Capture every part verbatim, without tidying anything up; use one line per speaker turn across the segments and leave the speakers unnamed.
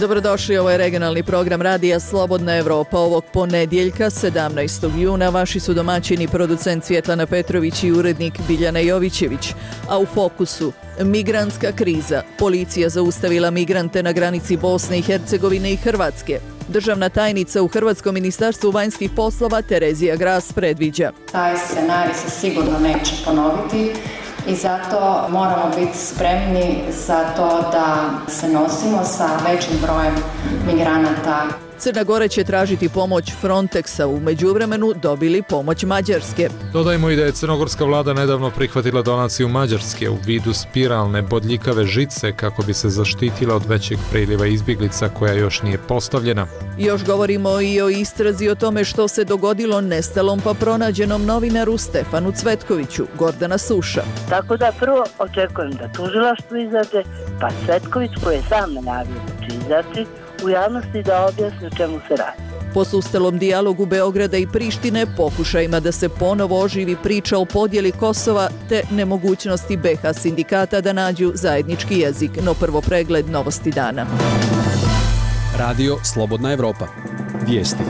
Dobrodošli, ovo je regionalni program Radija Slobodna Evropa. Ovog ponedjeljka, sedamnaestog juna, vaši su domaćini producent Svjetlana Petrović i urednik Biljana Jovićević. A u fokusu migrantska kriza. Policija zaustavila migrante na granici Bosne i Hercegovine i Hrvatske. Državna tajnica u Hrvatskom ministarstvu vanjskih poslova Terezija Gras predviđa:
taj scenarij se sigurno neće ponoviti i zato moramo biti spremni za to da se nosimo sa većim brojem migranata.
Crna Gora će tražiti pomoć Frontexa, u međuvremenu dobili pomoć Mađarske.
Dodajmo i da je crnogorska vlada nedavno prihvatila donaciju Mađarske u vidu spiralne bodljikave žice kako bi se zaštitila od većeg priliva izbjeglica koja još nije postavljena.
Još govorimo i o istrazi o tome što se dogodilo nestalom pa pronađenom novinaru Stefanu Cvetkoviću. Gordana Suša.
Tako da prvo očekujem da tužilaštvo izađe, pa Cvetković koji je sam najavio da će izaći u javnosti da objasni o čemu se radi.
Po sustalom dijalogu Beograda i Prištine, pokušajima da se ponovo oživi priča o podjeli Kosova te nemogućnosti B H sindikata da nađu zajednički jezik. No prvo pregled novosti dana.
Radio Slobodna Evropa. Vijesti.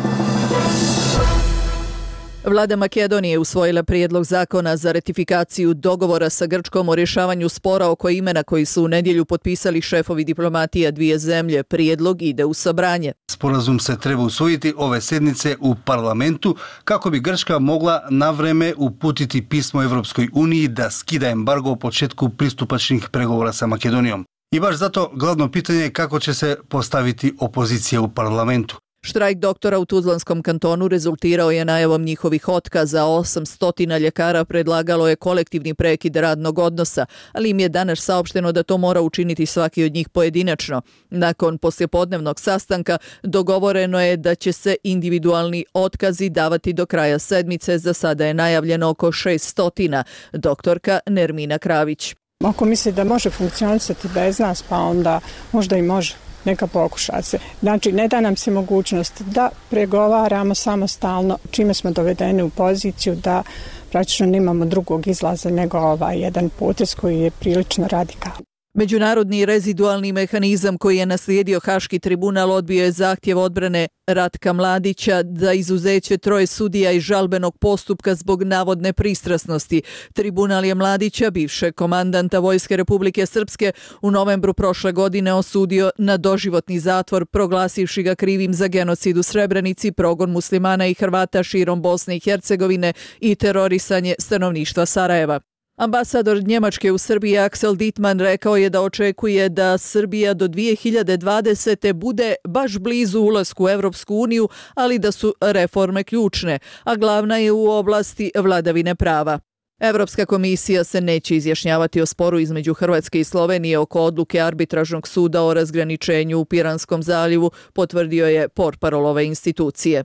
Vlada Makedonije usvojila prijedlog zakona za ratifikaciju dogovora sa Grčkom o rješavanju spora oko imena koji su u nedjelju potpisali šefovi diplomatija dvije zemlje. Prijedlog ide u sabranje.
Sporazum se treba usvojiti ove sedmice u parlamentu kako bi Grčka mogla na vreme uputiti pismo Evropskoj uniji da skida embargo o početku pristupačnih pregovora sa Makedonijom. I baš zato glavno pitanje je kako će se postaviti opozicija u parlamentu.
Štrajk doktora u Tuzlanskom kantonu rezultirao je najavom njihovih otkaza. osamsto ljekara predlagalo je kolektivni prekid radnog odnosa, ali im je danas saopšteno da to mora učiniti svaki od njih pojedinačno. Nakon poslijepodnevnog sastanka dogovoreno je da će se individualni otkazi davati do kraja sedmice. Za sada je najavljeno oko šeststo. Doktorka Nermina Kravić.
Ako misli da može funkcionisati bez nas, pa onda možda i može. Neka pokuša se. Znači, ne da nam se mogućnost da pregovaramo samostalno, čime smo dovedeni u poziciju da praktično nemamo drugog izlaza nego ovaj jedan potez koji je prilično radikalan.
Međunarodni rezidualni mehanizam koji je naslijedio Haški tribunal odbio je zahtjev odbrane Ratka Mladića za izuzeće troje sudija iz žalbenog postupka zbog navodne pristrasnosti. Tribunal je Mladića, bivšeg komandanta Vojske Republike Srpske, u novembru prošle godine osudio na doživotni zatvor, proglasivši ga krivim za genocid u Srebrenici, progon muslimana i Hrvata širom Bosne i Hercegovine i terorisanje stanovništva Sarajeva. Ambasador Njemačke u Srbiji Axel Dittmann rekao je da očekuje da Srbija do dvije hiljade dvadesete. bude baš blizu ulasku u Evropsku uniju, ali da su reforme ključne, a glavna je u oblasti vladavine prava. Evropska komisija se neće izjašnjavati o sporu između Hrvatske i Slovenije oko odluke arbitražnog suda o razgraničenju u Piranskom zaljevu, potvrdio je portparol ove institucije.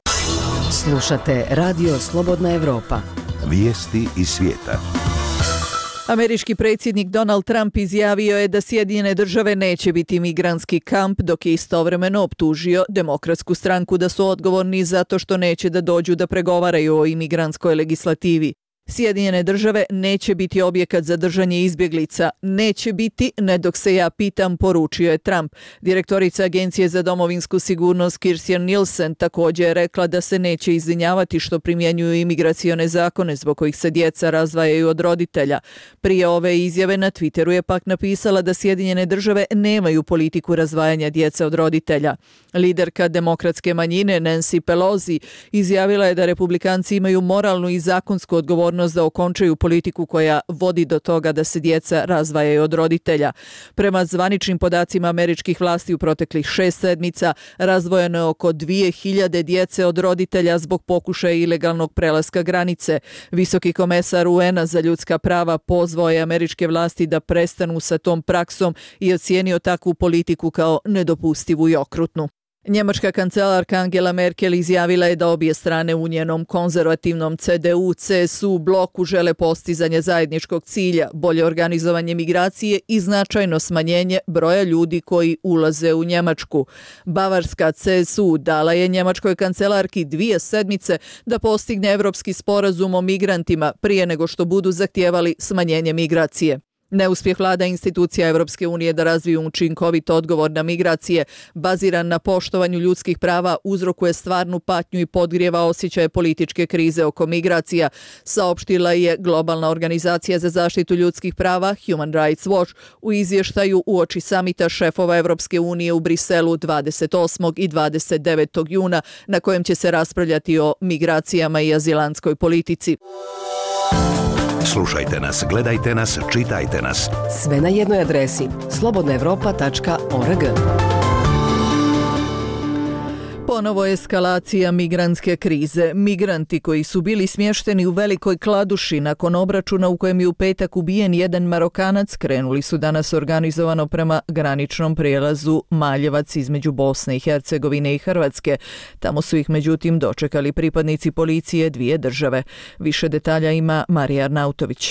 Slušate Radio Slobodna Evropa.
Vijesti iz svijeta.
Američki predsjednik Donald Trump izjavio je da Sjedinjene države neće biti migrantski kamp, dok je istovremeno optužio Demokratsku stranku da su odgovorni zato što neće da dođu da pregovaraju o imigrantskoj legislativi. Sjedinjene države neće biti objekat za držanje izbjeglica. Neće biti, ne dok se ja pitam, poručio je Trump. Direktorica Agencije za domovinsku sigurnost Kirstjen Nielsen također je rekla da se neće izvinjavati što primjenjuju imigracione zakone zbog kojih se djeca razdvajaju od roditelja. Prije ove izjave na Twitteru je pak napisala da Sjedinjene države nemaju politiku razdvajanja djece od roditelja. Liderka demokratske manjine Nancy Pelosi izjavila je da republikanci imaju moralnu i zakonsku odgovornost da okončaju politiku koja vodi do toga da se djeca razdvajaju od roditelja. Prema zvaničnim podacima američkih vlasti u proteklih šest sedmica razdvojeno je oko dvije hiljade djece od roditelja zbog pokušaja ilegalnog prelaska granice. Visoki komesar U N-a za ljudska prava pozvao je američke vlasti da prestanu sa tom praksom i ocijenio takvu politiku kao nedopustivu i okrutnu. Njemačka kancelarka Angela Merkel izjavila je da obje strane u njenom konzervativnom C D U C S U bloku žele postizanje zajedničkog cilja, bolje organizovanje migracije i značajno smanjenje broja ljudi koji ulaze u Njemačku. Bavarska C S U dala je njemačkoj kancelarki dvije sedmice da postigne evropski sporazum o migrantima prije nego što budu zahtijevali smanjenje migracije. Neuspjeh vlada institucija Europske unije da razviju učinkovit odgovor na migracije baziran na poštovanju ljudskih prava uzrokuje stvarnu patnju i podgrijeva osjećaje političke krize oko migracija, saopštila je Globalna organizacija za zaštitu ljudskih prava Human Rights Watch u izvještaju uoči samita šefova Europske unije u Briselu dvadeset osmog i dvadeset devetog juna na kojem će se raspravljati o migracijama i azilantskoj politici.
Slušajte nas, gledajte nas, čitajte nas.
Sve na jednoj adresi slobodna evropa tačka org.
Ponovo eskalacija migrantske krize. Migranti koji su bili smješteni u Velikoj Kladuši nakon obračuna u kojem je u petak ubijen jedan Marokanac krenuli su danas organizovano prema graničnom prijelazu Maljevac između Bosne i Hercegovine i Hrvatske. Tamo su ih međutim dočekali pripadnici policije dvije države. Više detalja ima Marija Arnautović.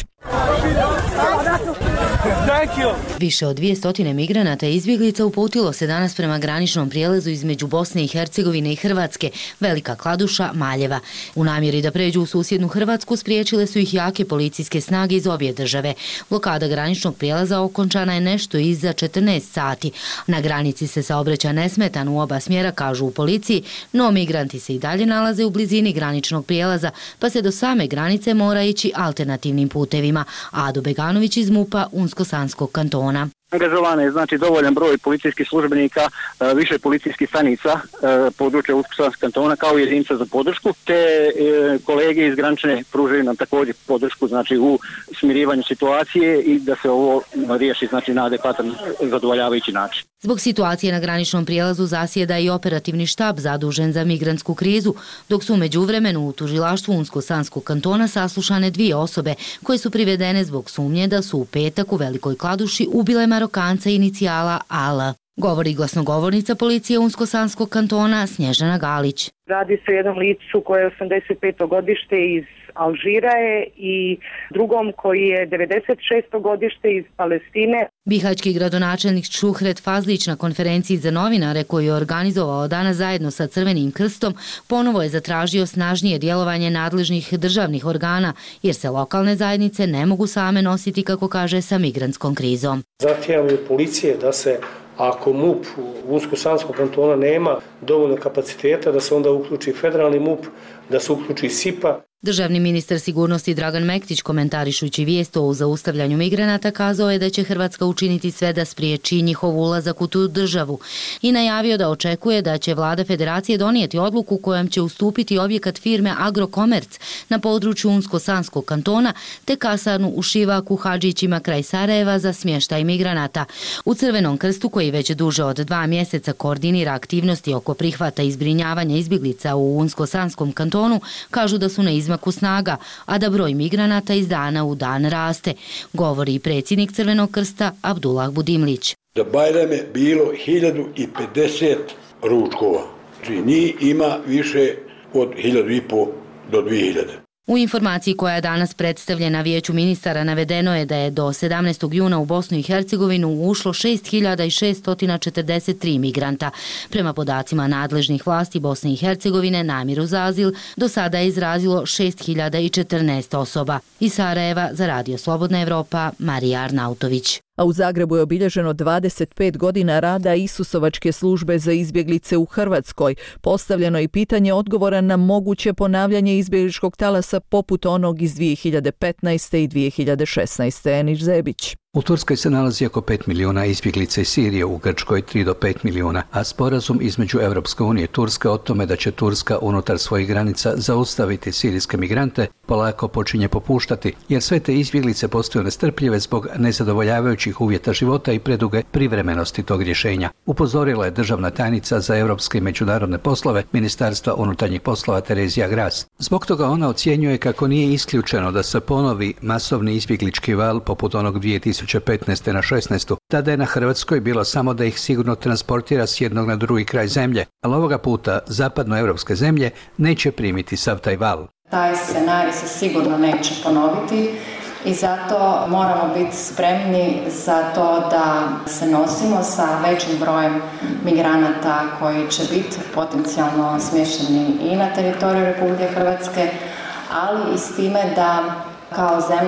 Više od dvije stotine migranata i izbjeglica uputilo se danas prema graničnom prijelazu između Bosne i Hercegovine i Hrvatske, Velika Kladuša, Maljeva. U namjeri da pređu u susjednu Hrvatsku spriječile su ih jake policijske snage iz obje države. Blokada graničnog prijelaza okončana je nešto iza četrnaest sati. Na granici se saobraća nesmetan u oba smjera, kažu u policiji, no migranti se i dalje nalaze u blizini graničnog prijelaza, pa se do same granice mora ići alternativnim putevima. Ado Beganović iz MUP-a Unsko-Sanskog kantona.
Angažovan je znači dovoljan broj policijskih službenika, više policijskih stanica područja Unsko-Sanskog kantona kao jedinica za podršku, te kolege iz granične pružaju nam također podršku znači u smirivanju situacije i da se ovo riješi znači na adekvatan zadovoljavajući način.
Zbog situacije na graničnom prijelazu zasjeda i operativni štab zadužen za migrantsku krizu, dok su u međuvremenu u tužilaštvu Unsko-Sanskog kantona saslušane dvije osobe koje su privedene zbog sumnje da su u petak u Velikoj Kladuši ubile Marokanca inicijala A L. Govori glasnogovornica policije Unsko-Sanskog kantona Snježana Galić.
Radi se o jednom licu koje je osamdeset peto godište iz Alžira je i drugom koji je devedeset šesto godište iz Palestine.
Bihaćki gradonačelnik Šuhret Fazlić na konferenciji za novinare koju je organizovao danas zajedno sa Crvenim krstom ponovo je zatražio snažnije djelovanje nadležnih državnih organa jer se lokalne zajednice ne mogu same nositi, kako kaže, sa migrantskom krizom.
Zahtijevamo policije da se, ako MUP u Unsko-Sanskog kantona nema dovoljno kapaciteta, da se onda uključi federalni MUP, da se uključi S I P A.
Državni ministar sigurnosti Dragan Mektić, komentarišući vijest o zaustavljanju migranata, kazao je da će Hrvatska učiniti sve da spriječi njihov ulazak u tu državu i najavio da očekuje da će vlada federacije donijeti odluku kojom će ustupiti objekat firme Agrokomerc na području Unsko-Sanskog kantona te kasarnu u Šivaku Hadžićima kraj Sarajeva za smještaj migranata. U Crvenom krstu, koji već duže od dva mjeseca koordinira aktivnosti oko prihvata i zbrinjavanja izbjeglica u Unsko-Sanskom kantonu, kažu da su na izmaku snaga, a da broj migranata iz dana u dan raste, govori i predsjednik Crvenog krsta Abdullah Budimlić.
Za Bajram je bilo hiljadu pedeset ručkova, znači njih ima više od hiljadu i po do dvije hiljade.
U informaciji koja je danas predstavljena Vijeću ministara navedeno je da je do sedamnaestog juna u Bosnu i Hercegovinu ušlo šest hiljada šeststo četrdeset tri migranta. Prema podacima nadležnih vlasti Bosne i Hercegovine, namjeru za azil do sada je izrazilo šest hiljada četrnaest osoba. Iz Sarajeva za Radio Slobodna Evropa, Marija Arnautović.
A u Zagrebu je obilježeno dvadeset pet godina rada Isusovačke službe za izbjeglice u Hrvatskoj. Postavljeno je pitanje odgovora na moguće ponavljanje izbjegličkog talasa poput onog iz dvije hiljade petnaeste. i dvije hiljade šesnaeste. Eniš Zebić.
U Turskoj se nalazi oko pet milijuna izbjeglica iz Sirije, u Grčkoj tri do pet milijuna, a sporazum između Europske unije i Turske o tome da će Turska unutar svojih granica zaustaviti sirijske migrante polako počinje popuštati, jer sve te izbjeglice postaju nestrpljive zbog nezadovoljavajućih uvjeta života i preduge privremenosti tog rješenja. Upozorila je državna tajnica za europske i međunarodne poslove Ministarstva unutarnjih poslova Terezija Gras. Zbog toga ona ocjenjuje kako nije isključeno da se ponovi masovni izbjeglički val poput onog dvije tisuće petnaeste na šesnaestu. Tada je na Hrvatskoj bilo samo da ih sigurno transportira s jednog na drugi kraj zemlje, ali ovoga puta zapadnoevropske zemlje neće primiti sav taj val.
Taj scenarij se sigurno neće ponoviti i zato moramo biti spremni za to da se nosimo sa većim brojem migranata koji će biti potencijalno smješteni i na teritoriju Republike Hrvatske, ali i s time da kao zemlja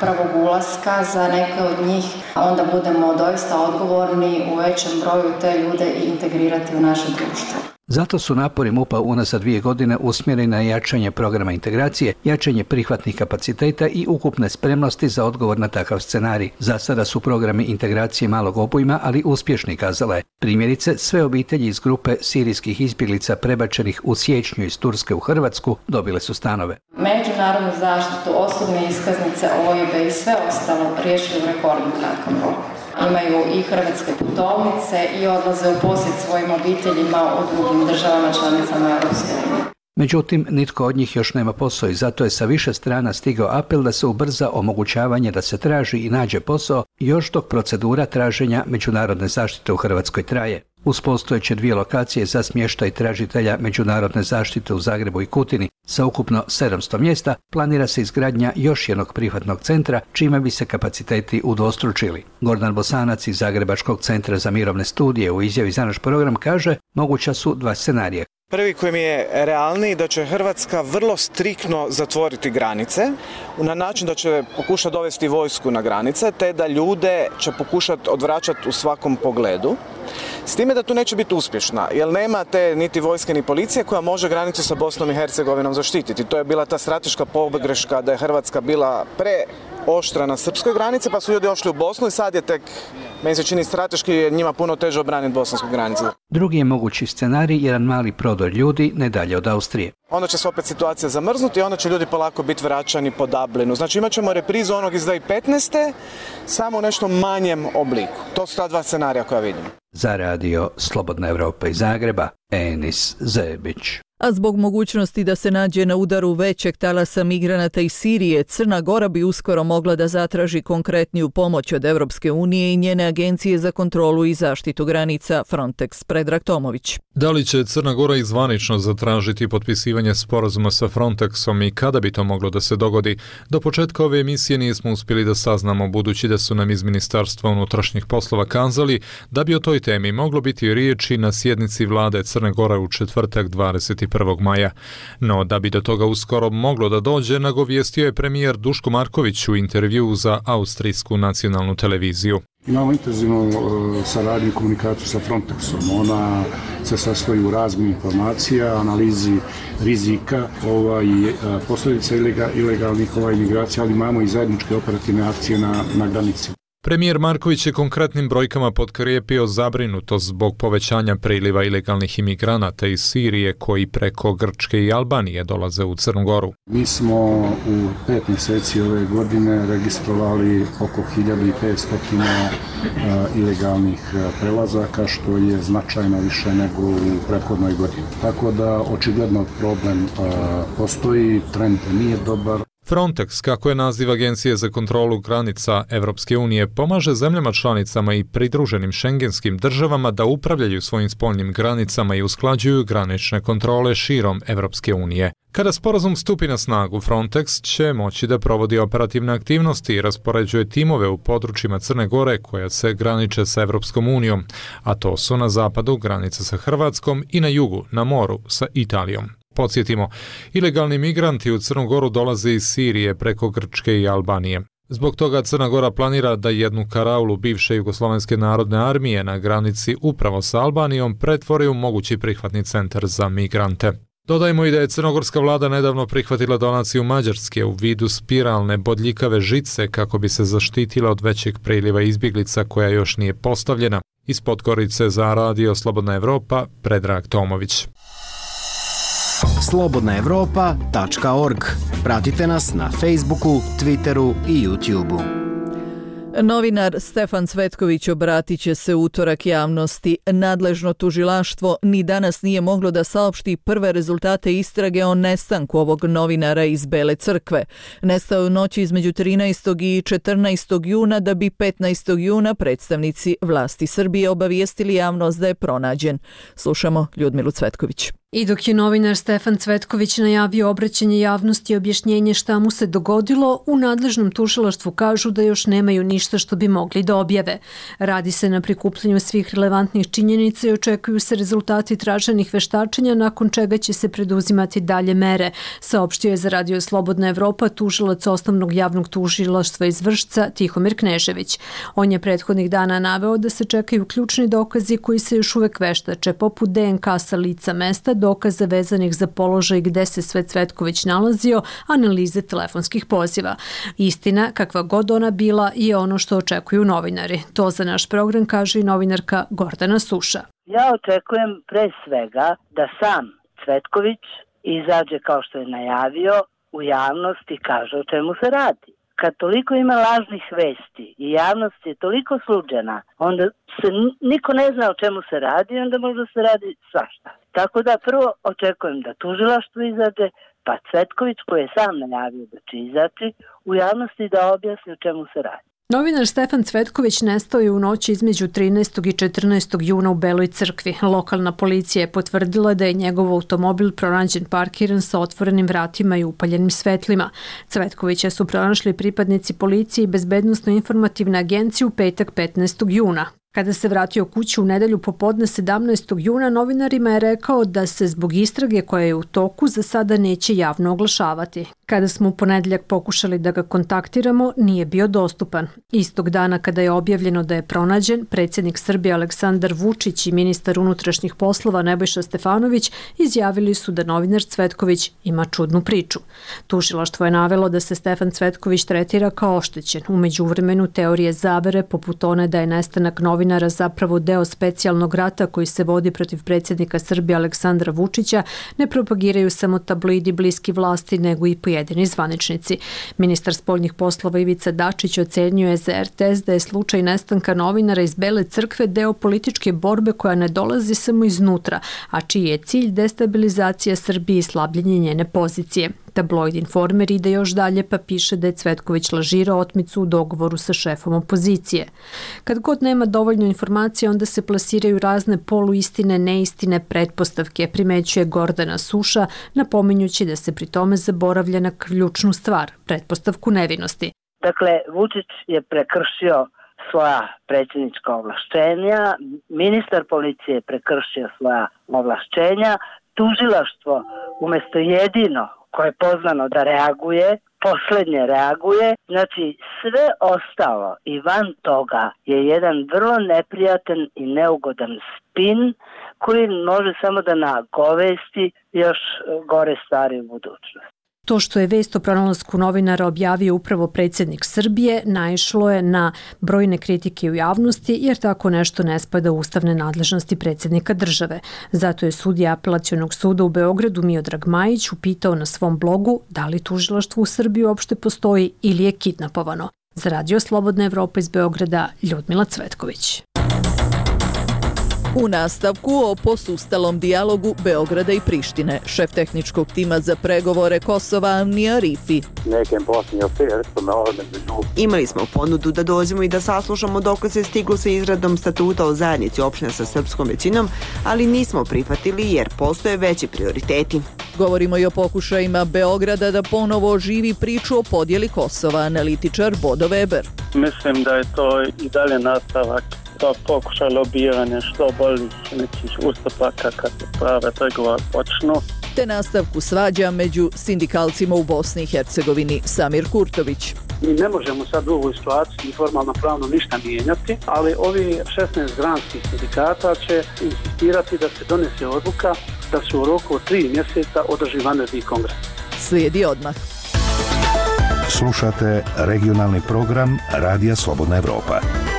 prvog ulaska za neke od njih, onda budemo doista odgovorni u većem broju te ljude i integrirati u naše društvo.
Zato su napori MUP-a unazad dvije godine usmjereni na jačanje programa integracije, jačanje prihvatnih kapaciteta i ukupne spremnosti za odgovor na takav scenarij. Za sada su programi integracije malog obujma, ali uspješni, kazala je. Primjerice, sve obitelji iz grupe sirijskih izbjeglica prebačenih u siječnju iz Turske u Hrvatsku dobile su stanove.
Međunarodnu zaštitu, osobne iskaznice, O I B i sve ostalo riješili u rekordno kratkom roku. Imaju i hrvatske putovnice i odlaze u posjet svojim obiteljima u drugim državama članicama Europske unije.
Međutim, nitko od njih još nema posao i zato je sa više strana stigao apel da se ubrza omogućavanje da se traži i nađe posao još dok procedura traženja međunarodne zaštite u Hrvatskoj traje. Uz postojeće dvije lokacije za smještaj tražitelja međunarodne zaštite u Zagrebu i Kutini sa ukupno sedamsto mjesta planira se izgradnja još jednog prihvatnog centra čime bi se kapaciteti udvostručili. Gordan Bosanac iz Zagrebačkog centra za mirovne studije u izjavi za naš program kaže moguća su dva scenarija.
Prvi koji mi je realniji da će Hrvatska vrlo striktno zatvoriti granice na način da će pokušati dovesti vojsku na granice te da ljude će pokušati odvraćati u svakom pogledu. S time da tu neće biti uspješna, jer nema te niti vojske ni policije koja može granicu sa Bosnom i Hercegovinom zaštititi. To je bila ta strateška pogreška da je Hrvatska bila preoštra na srpskoj granici, pa su ljudi ošli u Bosnu i sad je tek, meni se čini strateški, je njima puno teže obraniti bosansku granicu.
Drugi je mogući scenarij, jedan mali prodor ljudi ne dalje od Austrije.
Onda će se opet situacija zamrznuti i onda će ljudi polako biti vraćani po Dublinu. Znači imat ćemo reprizu onog iz dvije tisuće petnaeste samo u nešto manjem obliku. To su ta dva scenarija koja vidim.
Za radio Slobodna Evropa iz Zagreba, Enis Zebić.
A zbog mogućnosti da se nađe na udaru većeg talasa migranata iz Sirije, Crna Gora bi uskoro mogla da zatraži konkretniju pomoć od Europske unije i njene agencije za kontrolu i zaštitu granica Frontex. Predrag Tomović.
Da li će Crna Gora izvanično zatražiti potpisivanje sporazuma sa Frontexom i kada bi to moglo da se dogodi? Do početka ove emisije nismo uspjeli da saznamo, budući da su nam iz Ministarstva unutrašnjih poslova kazali da bi o toj temi moglo biti riječi na sjednici vlade Crne Gore u četvrtak dvadeset prvog maja. No, da bi do toga uskoro moglo da dođe, nagovijestio je premijer Duško Marković u intervjuu za austrijsku nacionalnu televiziju.
Imamo intenzivnu uh, saradnju i komunikaciju sa Frontexom. Ona se sastoji u razmjeni informacija, analizi rizika ovaj, uh, posljedica ilega, ilegalnih ovaj, migracija, ali imamo i zajedničke operativne akcije na, na granici.
Premijer Marković je konkretnim brojkama potkrijepio zabrinutost zbog povećanja priliva ilegalnih imigranata iz Sirije koji preko Grčke i Albanije dolaze u Crnu Goru.
Mi smo u pet mjeseci ove godine registrovali oko hiljadu petsto uh, ilegalnih prelazaka, što je značajno više nego u prethodnoj godini. Tako da očigledno problem uh, postoji, trend nije dobar.
Frontex, kako je naziv Agencije za kontrolu granica Evropske unije, pomaže zemljama članicama i pridruženim šengenskim državama da upravljaju svojim spoljnim granicama i usklađuju granične kontrole širom Evropske unije. Kada sporazum stupi na snagu, Frontex će moći da provodi operativne aktivnosti i raspoređuje timove u područjima Crne Gore koja se graniče sa Evropskom unijom, a to su na zapadu granica sa Hrvatskom i na jugu, na moru, sa Italijom. Podsjetimo, ilegalni migranti u Crnu Goru dolaze iz Sirije preko Grčke i Albanije. Zbog toga Crna Gora planira da jednu karaulu bivše Jugoslovenske narodne armije na granici upravo sa Albanijom pretvori u mogući prihvatni centar za migrante. Dodajmo i da je crnogorska vlada nedavno prihvatila donaciju Mađarske u vidu spiralne bodljikave žice kako bi se zaštitila od većeg priliva izbjeglica koja još nije postavljena. Iz Podgorice za radio Slobodna Evropa, Predrag Tomović.
slobodna evropa tačka org. Pratite nas na Facebooku, Twitteru i YouTubeu.
Novinar Stefan Cvetković obratit će se utorak javnosti. Nadležno tužilaštvo ni danas nije moglo da saopšti prve rezultate istrage o nestanku ovog novinara iz Bele Crkve. Nestao je u noći između trinaestog i četrnaestog juna, da bi petnaestog juna predstavnici vlasti Srbije obavijestili javnost da je pronađen. Slušamo Ljudmilu Cvetković.
I dok je novinar Stefan Cvetković najavio obraćanje javnosti i objašnjenje šta mu se dogodilo, u nadležnom tužilaštvu kažu da još nemaju ništa što bi mogli da objave. Radi se na prikupljanju svih relevantnih činjenica i očekuju se rezultati traženih veštačenja, nakon čega će se preduzimati dalje mere, saopštio je za Radio Slobodna Evropa tužilac osnovnog javnog tužilaštva iz Vršca Tihomir Knežević. On je prethodnih dana naveo da se čekaju ključni dokazi koji se još uvek veštače, poput D N K sa lica mesta, dokaza vezanih za položaj gde se sve Cvetković nalazio, analize telefonskih poziva. Istina, kakva god ona bila, je ono što očekuju novinari. To za naš program kaže i novinarka Gordana Suša.
Ja očekujem pre svega da sam Cvetković izađe kao što je najavio u javnost i kaže o čemu se radi. Kad toliko ima lažnih vesti i javnost je toliko sluđena, onda se niko ne zna o čemu se radi i onda možda se radi svašta. Tako da prvo očekujem da tužilaštvo izađe, pa Cvetković koji je sam najavio da će izaći u javnosti da objasni o čemu se radi.
Novinar Stefan Cvetković nestao je u noći između trinaestog i četrnaestog juna u Beloj crkvi. Lokalna policija je potvrdila da je njegov automobil pronađen parkiran sa otvorenim vratima i upaljenim svetlima. Cvetkovića su pronašli pripadnici policije i Bezbednosno-informativne agencije u petak petnaestog juna. Kada se vratio kući u nedelju popodne sedamnaestog juna, novinarima je rekao da se zbog istrage koja je u toku za sada neće javno oglašavati. Kada smo u ponedeljak pokušali da ga kontaktiramo, nije bio dostupan. Istog dana kada je objavljeno da je pronađen, predsjednik Srbije Aleksandar Vučić i ministar unutrašnjih poslova Nebojša Stefanović izjavili su da novinar Cvetković ima čudnu priču. Tužilaštvo je navelo da se Stefan Cvetković tretira kao oštećen. U međuvremenu teorije zavere, poput one da je nestanak novinara zapravo deo specijalnog rata koji se vodi protiv predsjednika Srbije Aleksandra Vučića, ne propagiraju samo tabloidi bliski vlasti, nego i pojedini zvaničnici. Ministar spoljnih poslova Ivica Dačić ocenjuje za R T S da je slučaj nestanka novinara iz Bele crkve deo političke borbe koja ne dolazi samo iznutra, a čiji je cilj destabilizacija Srbije i slabljenje njene pozicije. Tabloid Informer ide još dalje pa piše da je Cvetković lažirao otmicu u dogovoru sa šefom opozicije. Kad god nema dovoljno informacija, onda se plasiraju razne poluistine, neistine, pretpostavke, primećuje Gordana Suša, napominjući da se pri tome zaboravlja na ključnu stvar, pretpostavku nevinosti.
Dakle, Vučić je prekršio svoja predsjednička ovlašćenja, ministar policije je prekršio svoja ovlašćenja, tužilaštvo umjesto jedino koje je poznano da reaguje, poslednje reaguje, znači sve ostalo i van toga je jedan vrlo neprijatan i neugodan spin koji može samo da nagovesti još gore stvari u budućnosti.
To što je vest o pronalasku novinara objavio upravo predsjednik Srbije naišlo je na brojne kritike u javnosti jer tako nešto ne spada u ustavne nadležnosti predsjednika države. Zato je sudija Apelacionog suda u Beogradu Miodrag Majić upitao na svom blogu da li tužilaštvo u Srbiji uopšte postoji ili je kidnapovano. Za Radio Slobodna Evropa iz Beograda, Ljudmila Cvetković.
U nastavku o posustalom dijalogu Beograda i Prištine, šef tehničkog tima za pregovore Kosova Amnija Rifi.
Imali smo ponudu da dođemo i da saslušamo dok se stiglo sa izradom statuta o zajednici opština sa srpskom većinom, ali nismo prihvatili jer postoje veći prioriteti.
Govorimo i o pokušajima Beograda da ponovo oživi priču o podjeli Kosova, analitičar Bodo Weber.
Mislim da je to i dalje nastavak to pokuša lobiranja što boljih nekih ustupaka kad se prave pregovore počnu.
Te nastavku svađa među sindikalcima u Bosni i Hercegovini. Samir Kurtović.
Mi ne možemo sad u ovoj situaciji formalno pravno ništa mijenjati, ali ovi šesnaest granskih sindikata će insistirati da se donese odluka da se u roku od tri mjeseca održi vanredni kongres.
Slijedi odmah.
Slušate regionalni program Radija Slobodna Evropa.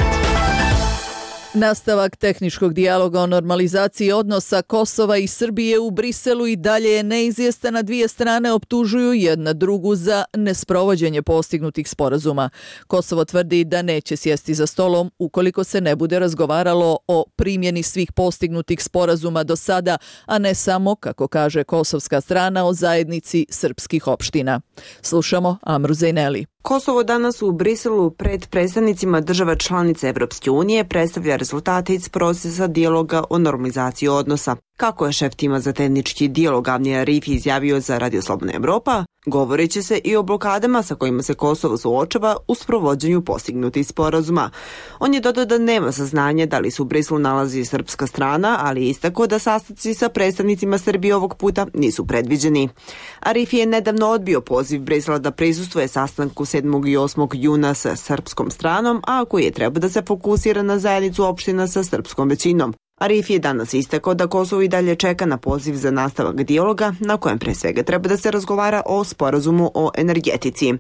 Nastavak tehničkog dijaloga o normalizaciji odnosa Kosova i Srbije u Briselu i dalje je neizvjestan, a dvije strane optužuju jedna drugu za nesprovođenje postignutih sporazuma. Kosovo tvrdi da neće sjesti za stolom ukoliko se ne bude razgovaralo o primjeni svih postignutih sporazuma do sada, a ne samo, kako kaže kosovska strana, o zajednici srpskih opština. Slušamo Amru Zejneli.
Kosovo danas u Briselu pred predstavnicima država članica Evropske unije predstavlja rezultate iz procesa dijaloga o normalizaciji odnosa. Kako je šef tima za tehnički dijalog Avni Arifi izjavio za Radio Slobodna Evropa, govoreći se i o blokadama sa kojima se Kosovo suočava u sprovođenju postignutih sporazuma. On je dodao da nema saznanja da li se u Briselu nalazi srpska strana, ali je istakao da sastanci sa predstavnicima Srbije ovog puta nisu predviđeni. Arifi je nedavno odbio poziv Brisela da prisustvuje sastanku sedmog i osmog juna sa srpskom stranom, a koji je treba da se fokusira na zajednicu opština sa srpskom većinom. Arifi je danas istakao da Kosovo i dalje čeka na poziv za nastavak dijaloga, na kojem pre svega treba da se razgovara o sporazumu o energetici.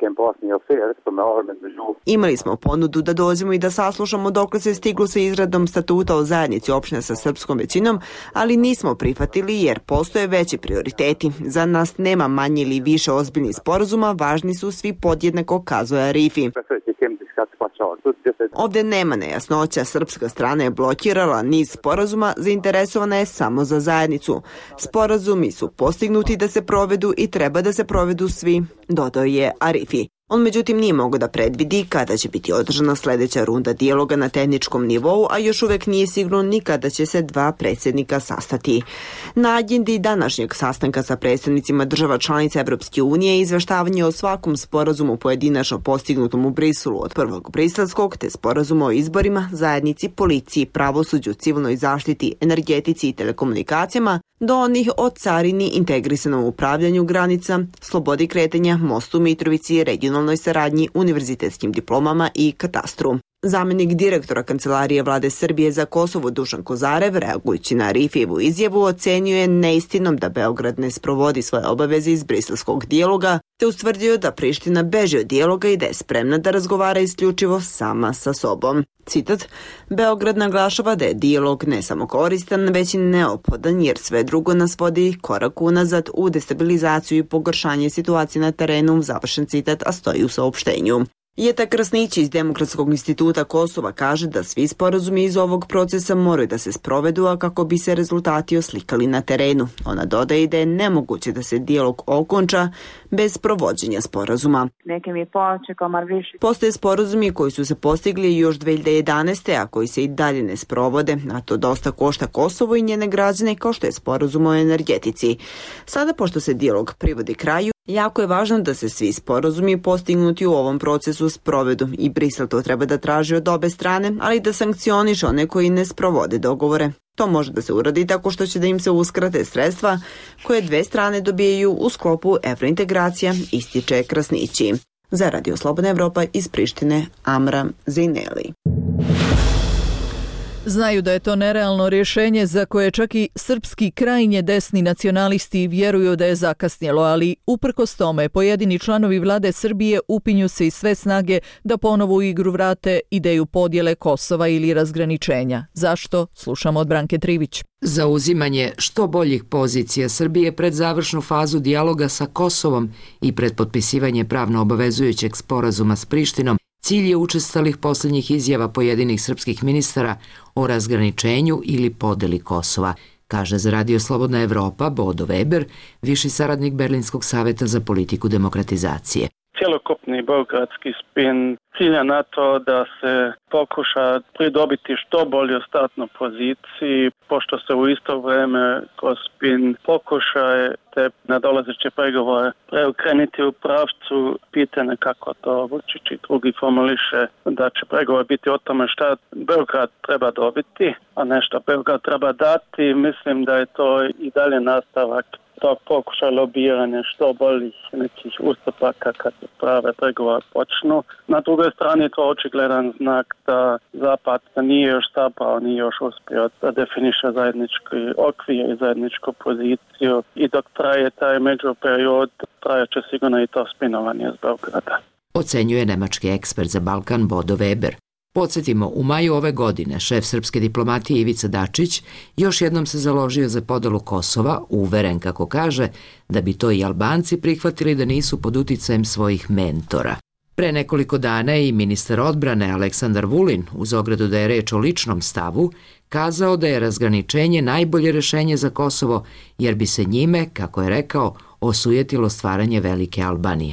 Imali smo ponudu da dođemo i da saslušamo dokle se stiglo sa izradom statuta o zajednici opština sa srpskom većinom, ali nismo prihvatili jer postoje veći prioriteti. Za nas nema manje ili više ozbiljnih sporazuma, važni su svi podjednako, kazuje Arifi. Ovde nema nejasnoća, srpska strana je blokirala niz sporazuma, zainteresovana je samo za zajednicu. Sporazumi su postignuti da se provedu i treba da se provedu svi, dodao je Arifi. On međutim nije mogao da predvidi kada će biti održana sledeća runda dijaloga na tehničkom nivou, a još uvek nije sigurno ni kada će se dva predsjednika sastati. Na agendi današnjeg sastanka sa predstavnicima država članica Evropske unije je izveštavanje o svakom sporazumu pojedinačno postignutom u Briselu od prvog briselskog, te sporazuma o izborima, zajednici, policiji, pravosuđu, civilnoj zaštiti, energetici i telekomunikacijama, do onih o carini, integrisanom upravljanju granica, slobodi kretanja, mostu Mitrovici, regionalnoj saradnji, univerzitetskim diplomama i katastru. Zamenik direktora Kancelarije Vlade Srbije za Kosovo Dušan Kozarev, reagujući na Arifijevu izjavu, ocenio je neistinom da Beograd ne sprovodi svoje obaveze iz briselskog dijaloga, te ustvrdio da Priština beži od dijaloga i da je spremna da razgovara isključivo sama sa sobom. Citat, Beograd naglašava da je dijalog ne samo koristan, već i neophodan jer sve drugo nas vodi korak unazad u destabilizaciju i pogoršanje situacije na terenu, završen citat, a stoji u saopštenju. Jeta Krasnić iz Demokratskog instituta Kosova kaže da svi sporazumi iz ovog procesa moraju da se sprovedu, a kako bi se rezultati oslikali na terenu. Ona dodaje da je nemoguće da se dijalog okonča bez provođenja sporazuma. Postoje sporazumi koji su se postigli još dve hiljade jedanaeste. a koji se i dalje ne sprovode, a to dosta košta Kosovo i njene građane, kao što je sporazum o energetici. Sada, pošto se dijalog privodi kraju, jako je važno da se svi sporazumi postignuti u ovom procesu sprovedu i Brisel to treba da traži od obe strane, ali da sankcioniše one koji ne sprovode dogovore. To može da se uradi tako što će da im se uskrate sredstva koje dve strane dobijaju u sklopu evrointegracija, ističe Krasnići. Za Radio Slobodna Evropa iz Prištine, Amra Zejneli.
Znaju da je to nerealno rješenje za koje čak i srpski krajnje desni nacionalisti vjeruju da je zakasnjelo, ali uprkos tome pojedini članovi vlade Srbije upinju se i sve snage da ponovo u igru vrate ideju podjele Kosova ili razgraničenja. Zašto? Slušamo od Branke Trivić.
Za uzimanje što boljih pozicija Srbije pred završnu fazu dijaloga sa Kosovom i pred potpisivanje pravno obavezujućeg sporazuma s Prištinom, cilj je učestalih posljednjih izjava pojedinih srpskih ministara o razgraničenju ili podeli Kosova, kaže za Radio Slobodna Evropa Bodo Weber, viši saradnik Berlinskog saveta za politiku demokratizacije.
Cjelokupni beogradski spin cilja na to da se pokuša pridobiti što bolju startnu poziciji, pošto se u isto vrijeme kroz spin pokušaje te nadolazeće pregovore preokrenuti u pravcu pitanja kako to Vučić i drugi formuliše da će pregovor biti o tome šta Beograd treba dobiti, a ne šta Beograd treba dati. Mislim da je to i dalje nastavak tog pokušaja lobiranja što boljih nekih ustupaka kad se prave pregovore počnu. Na drugoj strani to očigledan znak da Zapad nije još stapao, nije još uspio da definiše zajednički okvir i zajedničku poziciju i dok traje taj međuperiod, traje će sigurno i to spinovanje iz Beograda.
Ocenjuje nemački ekspert za Balkan Bodo Weber. Podsjetimo, u maju ove godine šef srpske diplomatije Ivica Dačić još jednom se založio za podelu Kosova, uveren, kako kaže, da bi to i Albanci prihvatili da nisu pod uticajem svojih mentora. Pre nekoliko dana je i ministar odbrane Aleksandar Vulin, uz ogradu da je reč o ličnom stavu, kazao da je razgraničenje najbolje rešenje za Kosovo, jer bi se njime, kako je rekao, osujetilo stvaranje velike Albanije.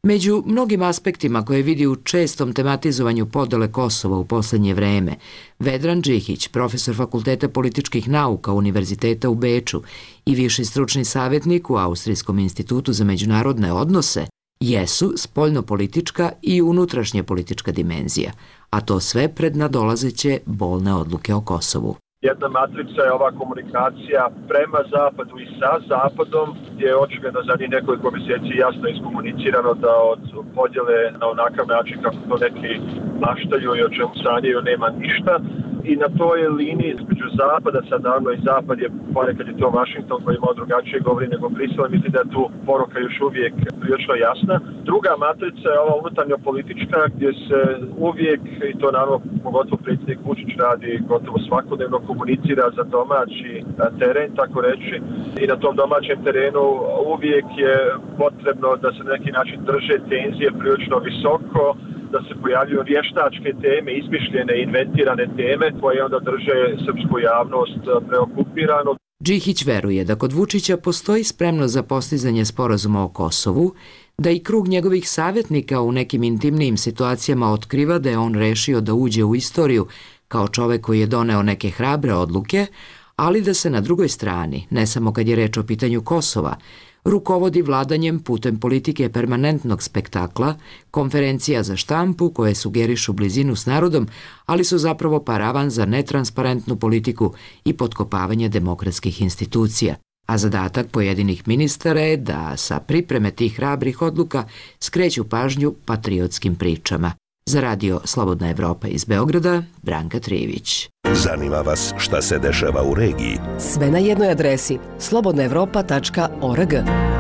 Među mnogim aspektima koje vidi u čestom tematizovanju podele Kosova u poslednje vreme, Vedran Džihić, profesor Fakulteta političkih nauka Univerziteta u Beču i viši stručni savjetnik u Austrijskom institutu za međunarodne odnose, jesu spoljnopolitička i unutrašnja politička dimenzija, a to sve pred nadolazeće bolne odluke o Kosovu.
Jedna matrica je ova komunikacija prema zapadu i sa zapadom, gdje je očigledno za njih nekoliko mjeseci jasno iskomunicirano da od podjele na onakav način kako to neki maštaju i o čemu sanjaju nema ništa. I na toj liniji između zapada, sad naravno i zapad je, ponekad je to Washington koji malo drugačije govori nego Brisel, mislim da je tu poruka još uvijek prilično jasna. Druga matrica je ova unutarnjo politička gdje se uvijek, i to naravno pogotovo predsjednik Vučić radi gotovo svakodnevno, komunicira za domaći teren, tako reći, i na tom domaćem terenu uvijek je potrebno da se na neki način drže tenzije prilično visoko, da se pojavljuju vještačke teme, izmišljene, inventirane teme koje onda drže srpsku javnost preokupiranu.
Džihić veruje da kod Vučića postoji spremnost za postizanje sporazuma o Kosovu, da i krug njegovih savjetnika u nekim intimnijim situacijama otkriva da je on rešio da uđe u istoriju kao čovek koji je doneo neke hrabre odluke, ali da se na drugoj strani, ne samo kad je reč o pitanju Kosova, rukovodi vladanjem putem politike permanentnog spektakla, konferencija za štampu koje sugerišu blizinu s narodom, ali su zapravo paravan za netransparentnu politiku i potkopavanje demokratskih institucija. A zadatak pojedinih ministara je da sa pripreme tih hrabrih odluka skreću pažnju patriotskim pričama. Za radio Slobodna Evropa iz Beograda, Branka Trijević.
Zanima vas šta se dešava u regiji?
Sve na jednoj adresi slobodna evropa tačka org.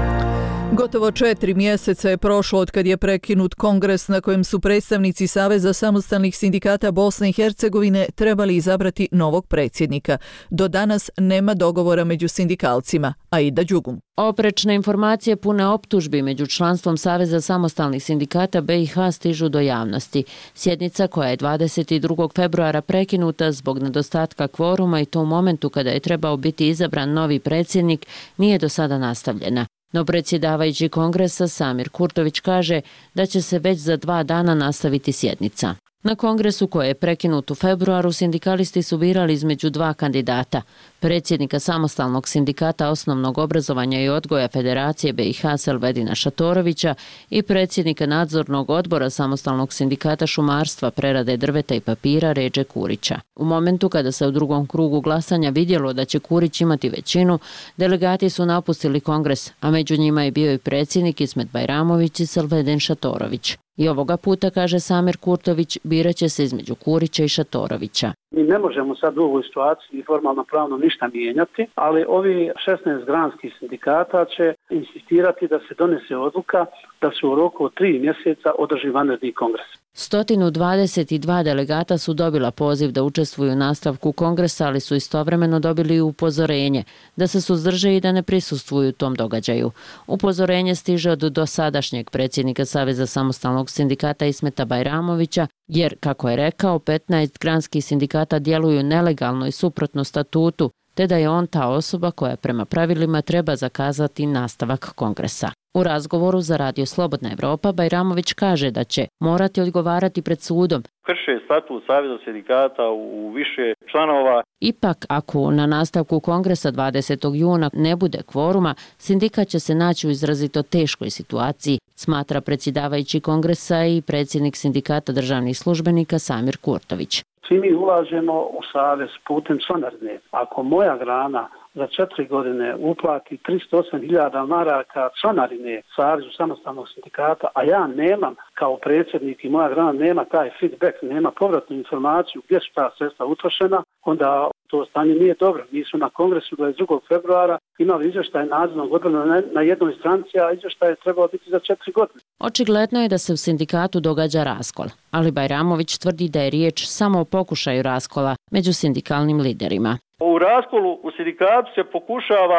Gotovo četiri mjeseca je prošlo od kad je prekinut kongres na kojem su predstavnici Saveza samostalnih sindikata Bosne i Hercegovine trebali izabrati novog predsjednika. Do danas nema dogovora među sindikalcima. Aida Đugum.
Oprečne informacije pune optužbi među članstvom Saveza samostalnih sindikata B i H stižu do javnosti. Sjednica koja je dvadeset drugog februara prekinuta zbog nedostatka kvoruma i to u momentu kada je trebao biti izabran novi predsjednik nije do sada nastavljena. No predsjedavajući kongresa Samir Kurtović kaže da će se već za dva dana nastaviti sjednica. Na kongresu koji je prekinut u februaru sindikalisti su birali između dva kandidata, predsjednika samostalnog sindikata osnovnog obrazovanja i odgoja Federacije B i H Selvedina Šatorovića i predsjednika nadzornog odbora samostalnog sindikata šumarstva, prerade drveta i papira Redže Kurića. U momentu kada se u drugom krugu glasanja vidjelo da će Kurić imati većinu, delegati su napustili kongres, a među njima je bio i predsjednik Ismet Bajramović i Selvedin Šatorović. I ovoga puta, kaže Samir Kurtović, birat će se između Kurića i Šatorovića.
Mi ne možemo sad u ovoj situaciji formalno pravno ništa mijenjati, ali ovi šesnaest granskih sindikata će insistirati da se donese odluka da se u roku od tri mjeseca održi vanredni kongres.
sto dvadeset dva delegata su dobila poziv da učestvuju u nastavku kongresa, ali su istovremeno dobili upozorenje da se suzdrže i da ne prisustvuju tom događaju. Upozorenje stiže od dosadašnjeg predsjednika Saveza samostalnog sindikata Ismeta Bajramovića, jer, kako je rekao, petnaest granskih sindikata djeluju nelegalno i suprotno statutu, te da je on ta osoba koja prema pravilima treba zakazati nastavak kongresa. U razgovoru za radio Slobodna Evropa Bajramović kaže da će morati odgovarati pred sudom.
Krše statut Saveza sindikata u više članova.
Ipak, ako na nastavku kongresa dvadesetog juna ne bude kvoruma, sindikat će se naći u izrazito teškoj situaciji, smatra predsjedavajući kongresa i predsjednik sindikata državnih službenika Samir Kurtović.
Svi mi ulažemo u savez putem članarine. Ako moja grana za četiri godine uplati tristo osam hiljada maraka članarine Savezu samostalnog sindikata, a ja nemam kao predsjednik i moja grana nema taj feedback, nema povratnu informaciju gdje su ta sredstva utrošena, onda to stanje nije dobro. Mi smo na kongresu dvadeset drugog februara imali izvještaj nadzornog odbora na jednoj stranici, a izvještaj je trebao biti za četiri godine.
Očigledno je da se u sindikatu događa raskol, ali Bajramović tvrdi da je riječ samo o pokušaju raskola među sindikalnim liderima.
U raskolu u sindikatu se pokušava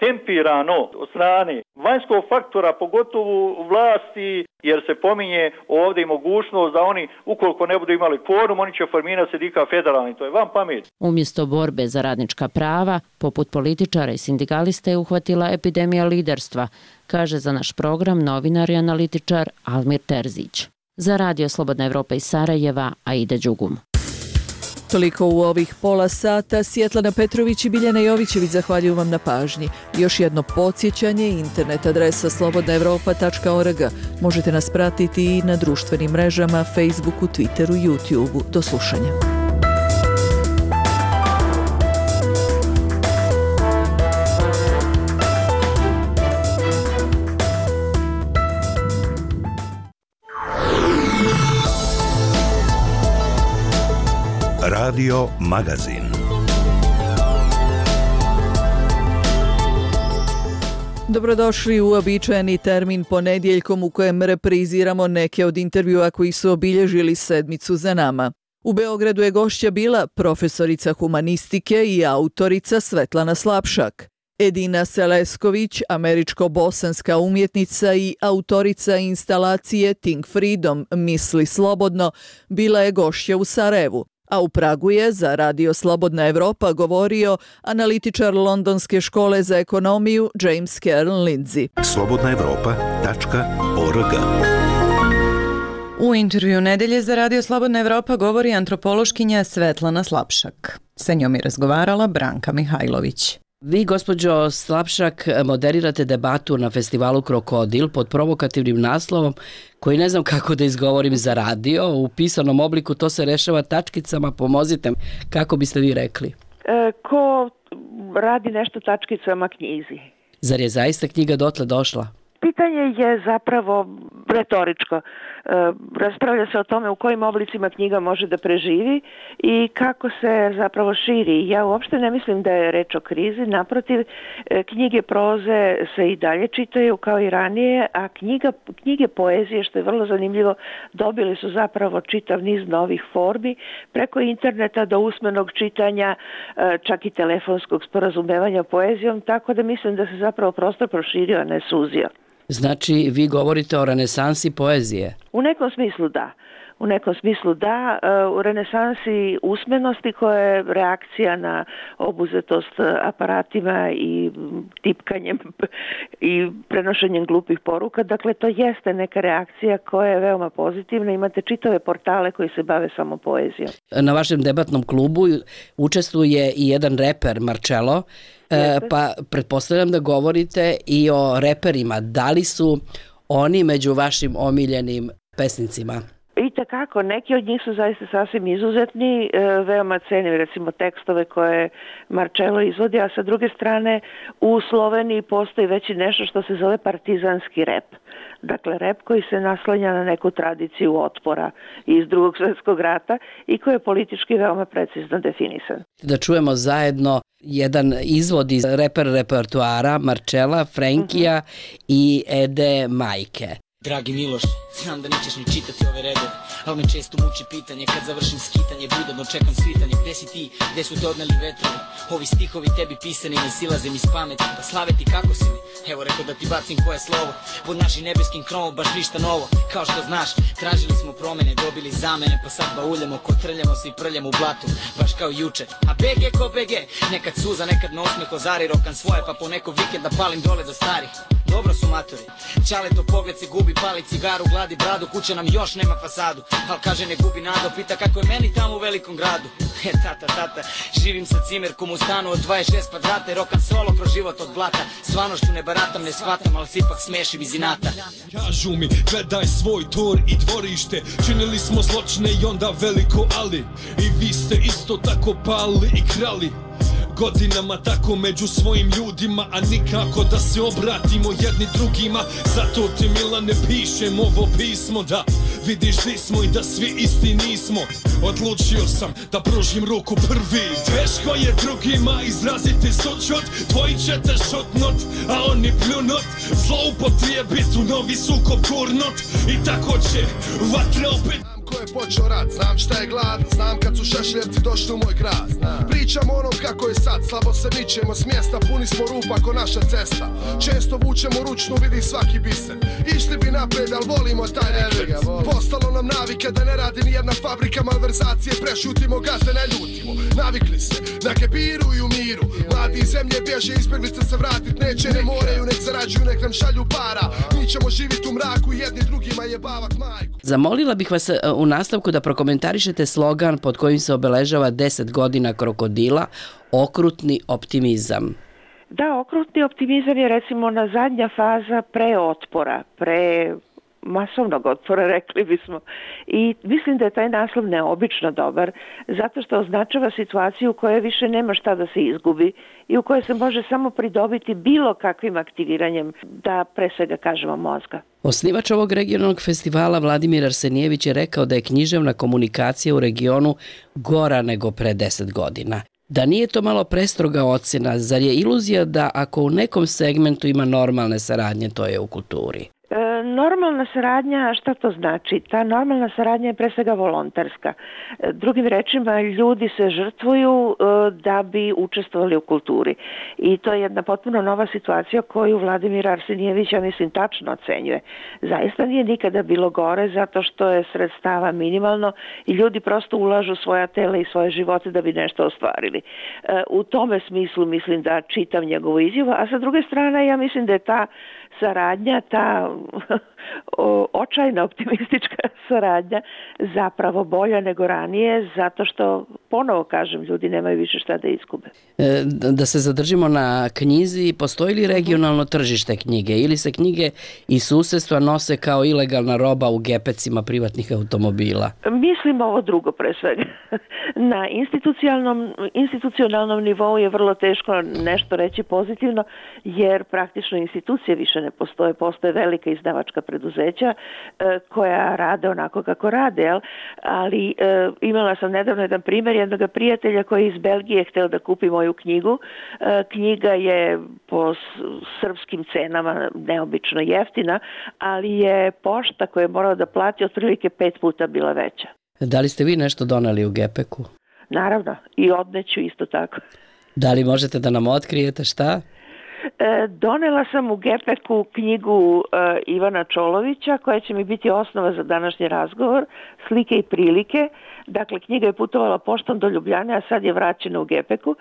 tempirano od strane vanjskog faktora, pogotovo vlasti, jer se pominje ovdje i mogućnost da oni, ukoliko ne budu imali kvorum, oni će formirati sindikat federalni. To je van pamet.
Umjesto borbe za radnička prava, poput političara i sindikalista je uhvatila epidemija liderstva, kaže za naš program novinar i analitičar Almir Terzić. Za Radio Slobodna Evropa iz Sarajeva, Aida Đugum.
Toliko u ovih pola sata. Svjetlana Petrović i Biljana Jovićević zahvaljuju vam na pažnji. Još jedno podsjećanje, internet adresa slobodna evropa tačka org. Možete nas pratiti i na društvenim mrežama, Facebooku, Twitteru, YouTubeu. Do slušanja.
Radio Magazin.
Dobrodošli u uobičajeni termin ponedjeljkom u kojem repriziramo neke od intervjua koji su obilježili sedmicu za nama. U Beogradu je gošća bila profesorica humanistike i autorica Svetlana Slapšak. Edina Selesković, američko-bosanska umjetnica i autorica instalacije Think Freedom, Misli slobodno, bila je gošća u Sarajevu. A u Pragu je za Radio Slobodna Evropa govorio analitičar Londonske škole za ekonomiju James Karen Lindsay.
slobodna evropa tačka org.
U intervju nedelje za Radio Slobodna Evropa govori antropološkinja Svetlana Slapšak. Sa njom je razgovarala Branka Mihajlović.
Vi, gospođo Slapšak, moderirate debatu na festivalu Krokodil pod provokativnim naslovom koji ne znam kako da izgovorim za radio. U pisanom obliku to se rešava tačkicama, pomozite. Kako biste vi rekli?
E, ko radi nešto tačkicama knjizi.
Zar je zaista knjiga dotle došla?
Pitanje je zapravo retoričko. E, raspravlja se o tome u kojim oblicima knjiga može da preživi i kako se zapravo širi. Ja uopšte ne mislim da je reč o krizi, naprotiv, e, knjige proze se i dalje čitaju kao i ranije, a knjiga, knjige poezije, što je vrlo zanimljivo, dobili su zapravo čitav niz novih formi, preko interneta do usmenog čitanja, e, čak i telefonskog sporazumevanja poezijom, tako da mislim da se zapravo prostor proširio, a ne suzio.
Znači, vi govorite o renesansi poezije?
U nekom smislu da. U nekom smislu da. U renesansi usmenosti koja je reakcija na obuzetost aparatima i tipkanjem i prenošenjem glupih poruka. Dakle, to jeste neka reakcija koja je veoma pozitivna. Imate čitave portale koji se bave samo poezijom.
Na vašem debatnom klubu učestvuje i jedan reper, Marcello. Jeste. Pa pretpostavljam da govorite i o reperima. Da li su oni među vašim omiljenim pesnicima?
I takako, neki od njih su zaista sasvim izuzetni, veoma cenim recimo tekstove koje Marcello izvodi, a sa druge strane u Sloveniji postoji već i nešto što se zove partizanski rep. Dakle, rep koji se naslanja na neku tradiciju otpora iz drugog svjetskog rata i koji je politički veoma precizno definisan.
Da čujemo zajedno jedan izvod iz reper repertoara Marcella, Frenkija mm-hmm. i Ede Majke.
Dragi Miloš, znam da nećeš ni čitati ove redove, ali me često muči pitanje kad završim skitanje, budno čekam svitanje. Gde si ti, gde su te odneli vetrovi? Ovi stihovi tebi pisani ne silaze mi s pameti. Pa slave ti kako si mi? Evo rekao da ti bacim koje slovo. Pod našim nebeskim krovom baš ništa novo. Kao što znaš, tražili smo promene, dobili zamene, pa sad bauljamo, kotrljamo se i prljamo u blatu, baš kao juče. A B G ko B G, nekad suza, nekad na osmeh ozari, rokan svoje, pa po neko vikenda palim dole do starih. Dobro su matori, čale to pogled se gubi, pali cigaru, gladi bradu, kuća nam još nema fasadu. Al kaže ne gubi nado, pita kako je meni tamo u velikom gradu. E tata, tata, živim sa cimerkom u stanu od dvadeset šest kvadrata i rokan solo kroz život od blata. Stvarnošću ne baratam, ne shvatam, ali se ipak smešim iz inata.
Kažu mi, gledaj svoj tor i dvorište, činili smo zločine i onda veliko ali. I vi ste isto tako pali i krali. Godinama tako među svojim ljudima, a nikako da se obratimo jedni drugima. Zato ti Milane pišem ovo pismo, da vidiš di smo i da svi isti nismo. Odlučio sam da pružim ruku prvi. Teško je drugima izraziti sućut, tvoji ćete šutnut, a oni pljunut. Zloupotrijebit u novi sukob gurnut i tako će vatra opet.
ko je počeo rat, znam šta je glad, znam kad su šešljevci došli u moj grad. Pričamo onom kako je sad, slabo se mičemo s mjesta, puni smo rupa ko naša cesta. Često vučemo ručnu, vidi svaki biser. Išli bi napred, al volimo taj refleks. Postalo nam navike da ne radi ni jedna fabrika, malverzacije prešutimo, gazde ne ljutimo. Navikli se da kebiruju miru, mladi iz zemlje bježe, izbjeglice se vratit neće, ne moraju, nek zarađuju, nek nam šalju para. Mi ćemo živjeti u mraku i jedni drugima jebavat majku.
Zamolila bih vas u nastavku da prokomentarišete slogan pod kojim se obeležava deset godina krokodila, okrutni optimizam.
Da, okrutni optimizam je recimo na zadnja faza pre otpora, pre masovnog otpora, rekli bismo. I mislim da je taj naslov neobično dobar, zato što označava situaciju u kojoj više nema šta da se izgubi i u kojoj se može samo pridobiti bilo kakvim aktiviranjem, da pre svega kažemo, mozga.
Osnivač ovog regionalnog festivala Vladimir Arsenijević je rekao da je književna komunikacija u regionu gora nego pre deset godina. Da nije to malo prestroga ocjena, zar je iluzija da ako u nekom segmentu ima normalne saradnje, to je u kulturi?
E, normalna saradnja, šta to znači? Ta normalna saradnja je pre svega volonterska. E, drugim rečima, ljudi se žrtvuju e, da bi učestvovali u kulturi. I to je jedna potpuno nova situacija koju Vladimir Arsenijević, ja mislim, tačno ocenjuje. Zaista nije nikada bilo gore zato što je sredstava minimalno i ljudi prosto ulažu svoja tela i svoje živote da bi nešto ostvarili. E, u tome smislu mislim da čitam njegovu izjavu, a sa druge strane ja mislim da je ta saradnja, ta očajna optimistička saradnja zapravo bolja nego ranije, zato što, ponovo kažem, ljudi nemaju više šta da izgube.
E, da se zadržimo na knjizi, postoji li regionalno tržište knjige ili se knjige i susedstva nose kao ilegalna roba u gepecima privatnih automobila?
Mislim ovo drugo pre svega. Na institucionalnom, institucionalnom nivou je vrlo teško nešto reći pozitivno, jer praktično institucije više ne postoje. Postoje velika izdavačka preduzeća e, koja rade onako kako rade, jel? Ali e, imala sam nedavno jedan primjer jednog prijatelja koji iz Belgije hteo da kupi moju knjigu. E, knjiga je po srpskim cenama neobično jeftina, ali je pošta koju je morao da plati otprilike pet puta bila veća.
Da li ste vi nešto doneli u gepeku?
Naravno, i odneću isto tako.
Da li možete da nam otkrijete šta?
E, donela sam u gepeku knjigu e, Ivana Čolovića, koja će mi biti osnova za današnji razgovor, Slike i prilike. Dakle, knjiga je putovala poštom do Ljubljane, a sad je vraćena u gepeku.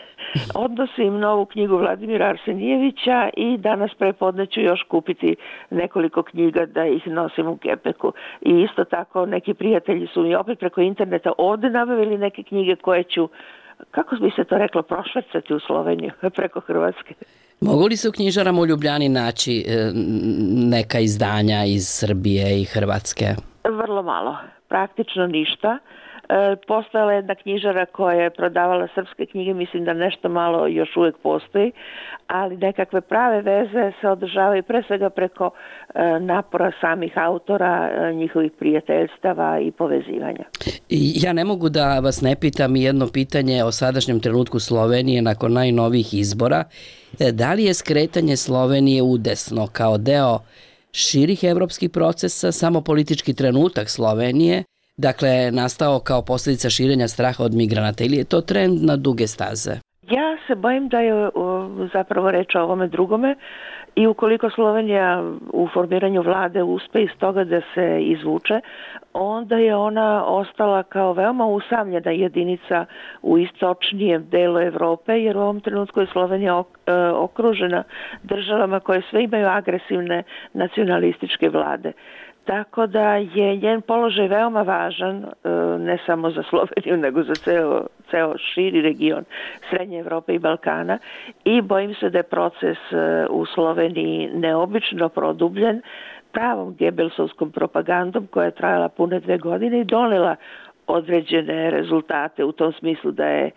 Odnosim novu knjigu Vladimira Arsenijevića i danas prepodne ću još kupiti nekoliko knjiga da ih nosim u gepeku. I isto tako neki prijatelji su mi opet preko interneta ovde nabavili neke knjige koje ću, kako bi se to reklo, prošvercati u Sloveniju preko Hrvatske.
Mogu li se u knjižarama u Ljubljani naći neka izdanja iz Srbije i Hrvatske?
Vrlo malo, praktično ništa. E, postojala je jedna knjižara koja je prodavala srpske knjige, mislim da nešto malo još uvijek postoji, ali nekakve prave veze se održavaju pre svega preko e, napora samih autora, e, njihovih prijateljstava i povezivanja.
Ja ne mogu da vas ne pitam jedno pitanje o sadašnjem trenutku Slovenije nakon najnovijih izbora. Da li je skretanje Slovenije udesno kao deo širih evropskih procesa, samo politički trenutak Slovenije, dakle nastao kao posljedica širenja straha od migranata, ili je to trend na duge staze?
Ja se bojim da je zapravo reč o ovome drugome i ukoliko Slovenija u formiranju vlade uspe iz toga da se izvuče, onda je ona ostala kao veoma usamljena jedinica u istočnijem delu Evrope, jer u ovom trenutku je Slovenija okružena državama koje sve imaju agresivne nacionalističke vlade. Tako da je njen položaj veoma važan, ne samo za Sloveniju, nego za ceo, ceo širi region Srednje Evrope i Balkana, i bojim se da je proces u Sloveniji neobično produbljen pravom gebelsovskom propagandom koja je trajala pune dve godine i donela određene rezultate u tom smislu da je e,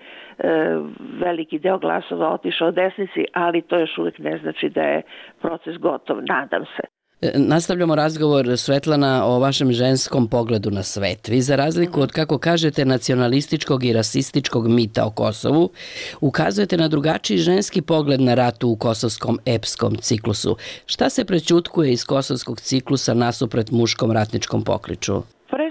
veliki deo glasova otišao desnici, ali to još uvijek ne znači da je proces gotov, nadam se.
Nastavljamo razgovor, Svetlana, o vašem ženskom pogledu na svet. Vi, za razliku od, kako kažete, nacionalističkog i rasističkog mita o Kosovu, ukazujete na drugačiji ženski pogled na rat u kosovskom epskom ciklusu. Šta se prećutkuje iz kosovskog ciklusa nasupret muškom ratničkom pokliču?
Pre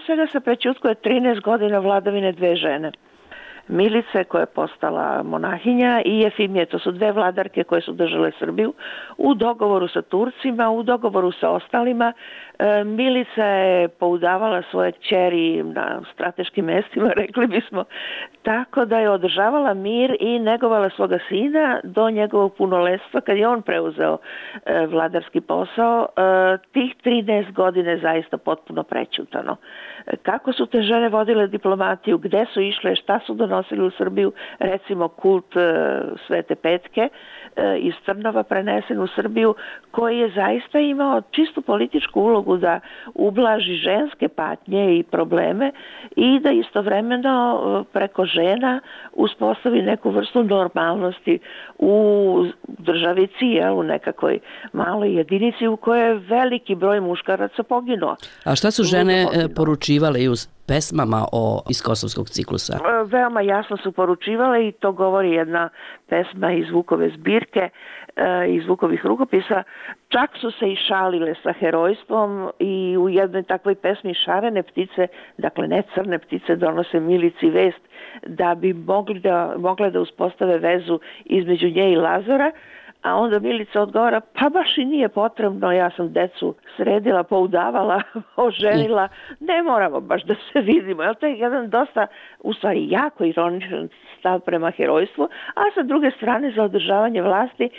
svega se prećutkuje trinaest godina vladavine dve žene. Milice koja je postala monahinja i Jefimije, to su dve vladarke koje su držale Srbiju u dogovoru sa Turcima, u dogovoru sa ostalima. Milica je poudavala svoje kćeri na strateškim mestima, rekli bismo, tako da je održavala mir i negovala svoga sina do njegovog punoletstva kad je on preuzeo vladarski posao. Tih trinaest godine je zaista potpuno prećutano. Kako su te žene vodile diplomatiju, gde su išle, šta su donosili u Srbiju, recimo kult Svete Petke iz Trnova prenesen u Srbiju, koji je zaista imao čistu političku ulogu da ublaži ženske patnje i probleme i da istovremeno preko žena uspostavi neku vrstu normalnosti u državici, jel, u nekakvoj maloj jedinici u kojoj je veliki broj muškaraca poginuo.
A šta su žene poručivale i uz pesmama o, iz kosovskog ciklusa?
Veoma jasno su poručivale i to govori jedna pesma iz Vukove zbirke, iz Vukovih rukopisa. Čak su se i šalile sa herojstvom i u jednoj takvoj pesmi šarene ptice, dakle ne crne ptice, donose Milici vest da bi mogli da, mogle da uspostave vezu između nje i Lazara. A onda Milica odgovara, pa baš i nije potrebno, ja sam decu sredila, poudavala, oženila, ne moramo baš da se vidimo. Jel, to je jedan dosta, u stvari jako ironičan stav prema herojstvu, a sa druge strane za održavanje vlasti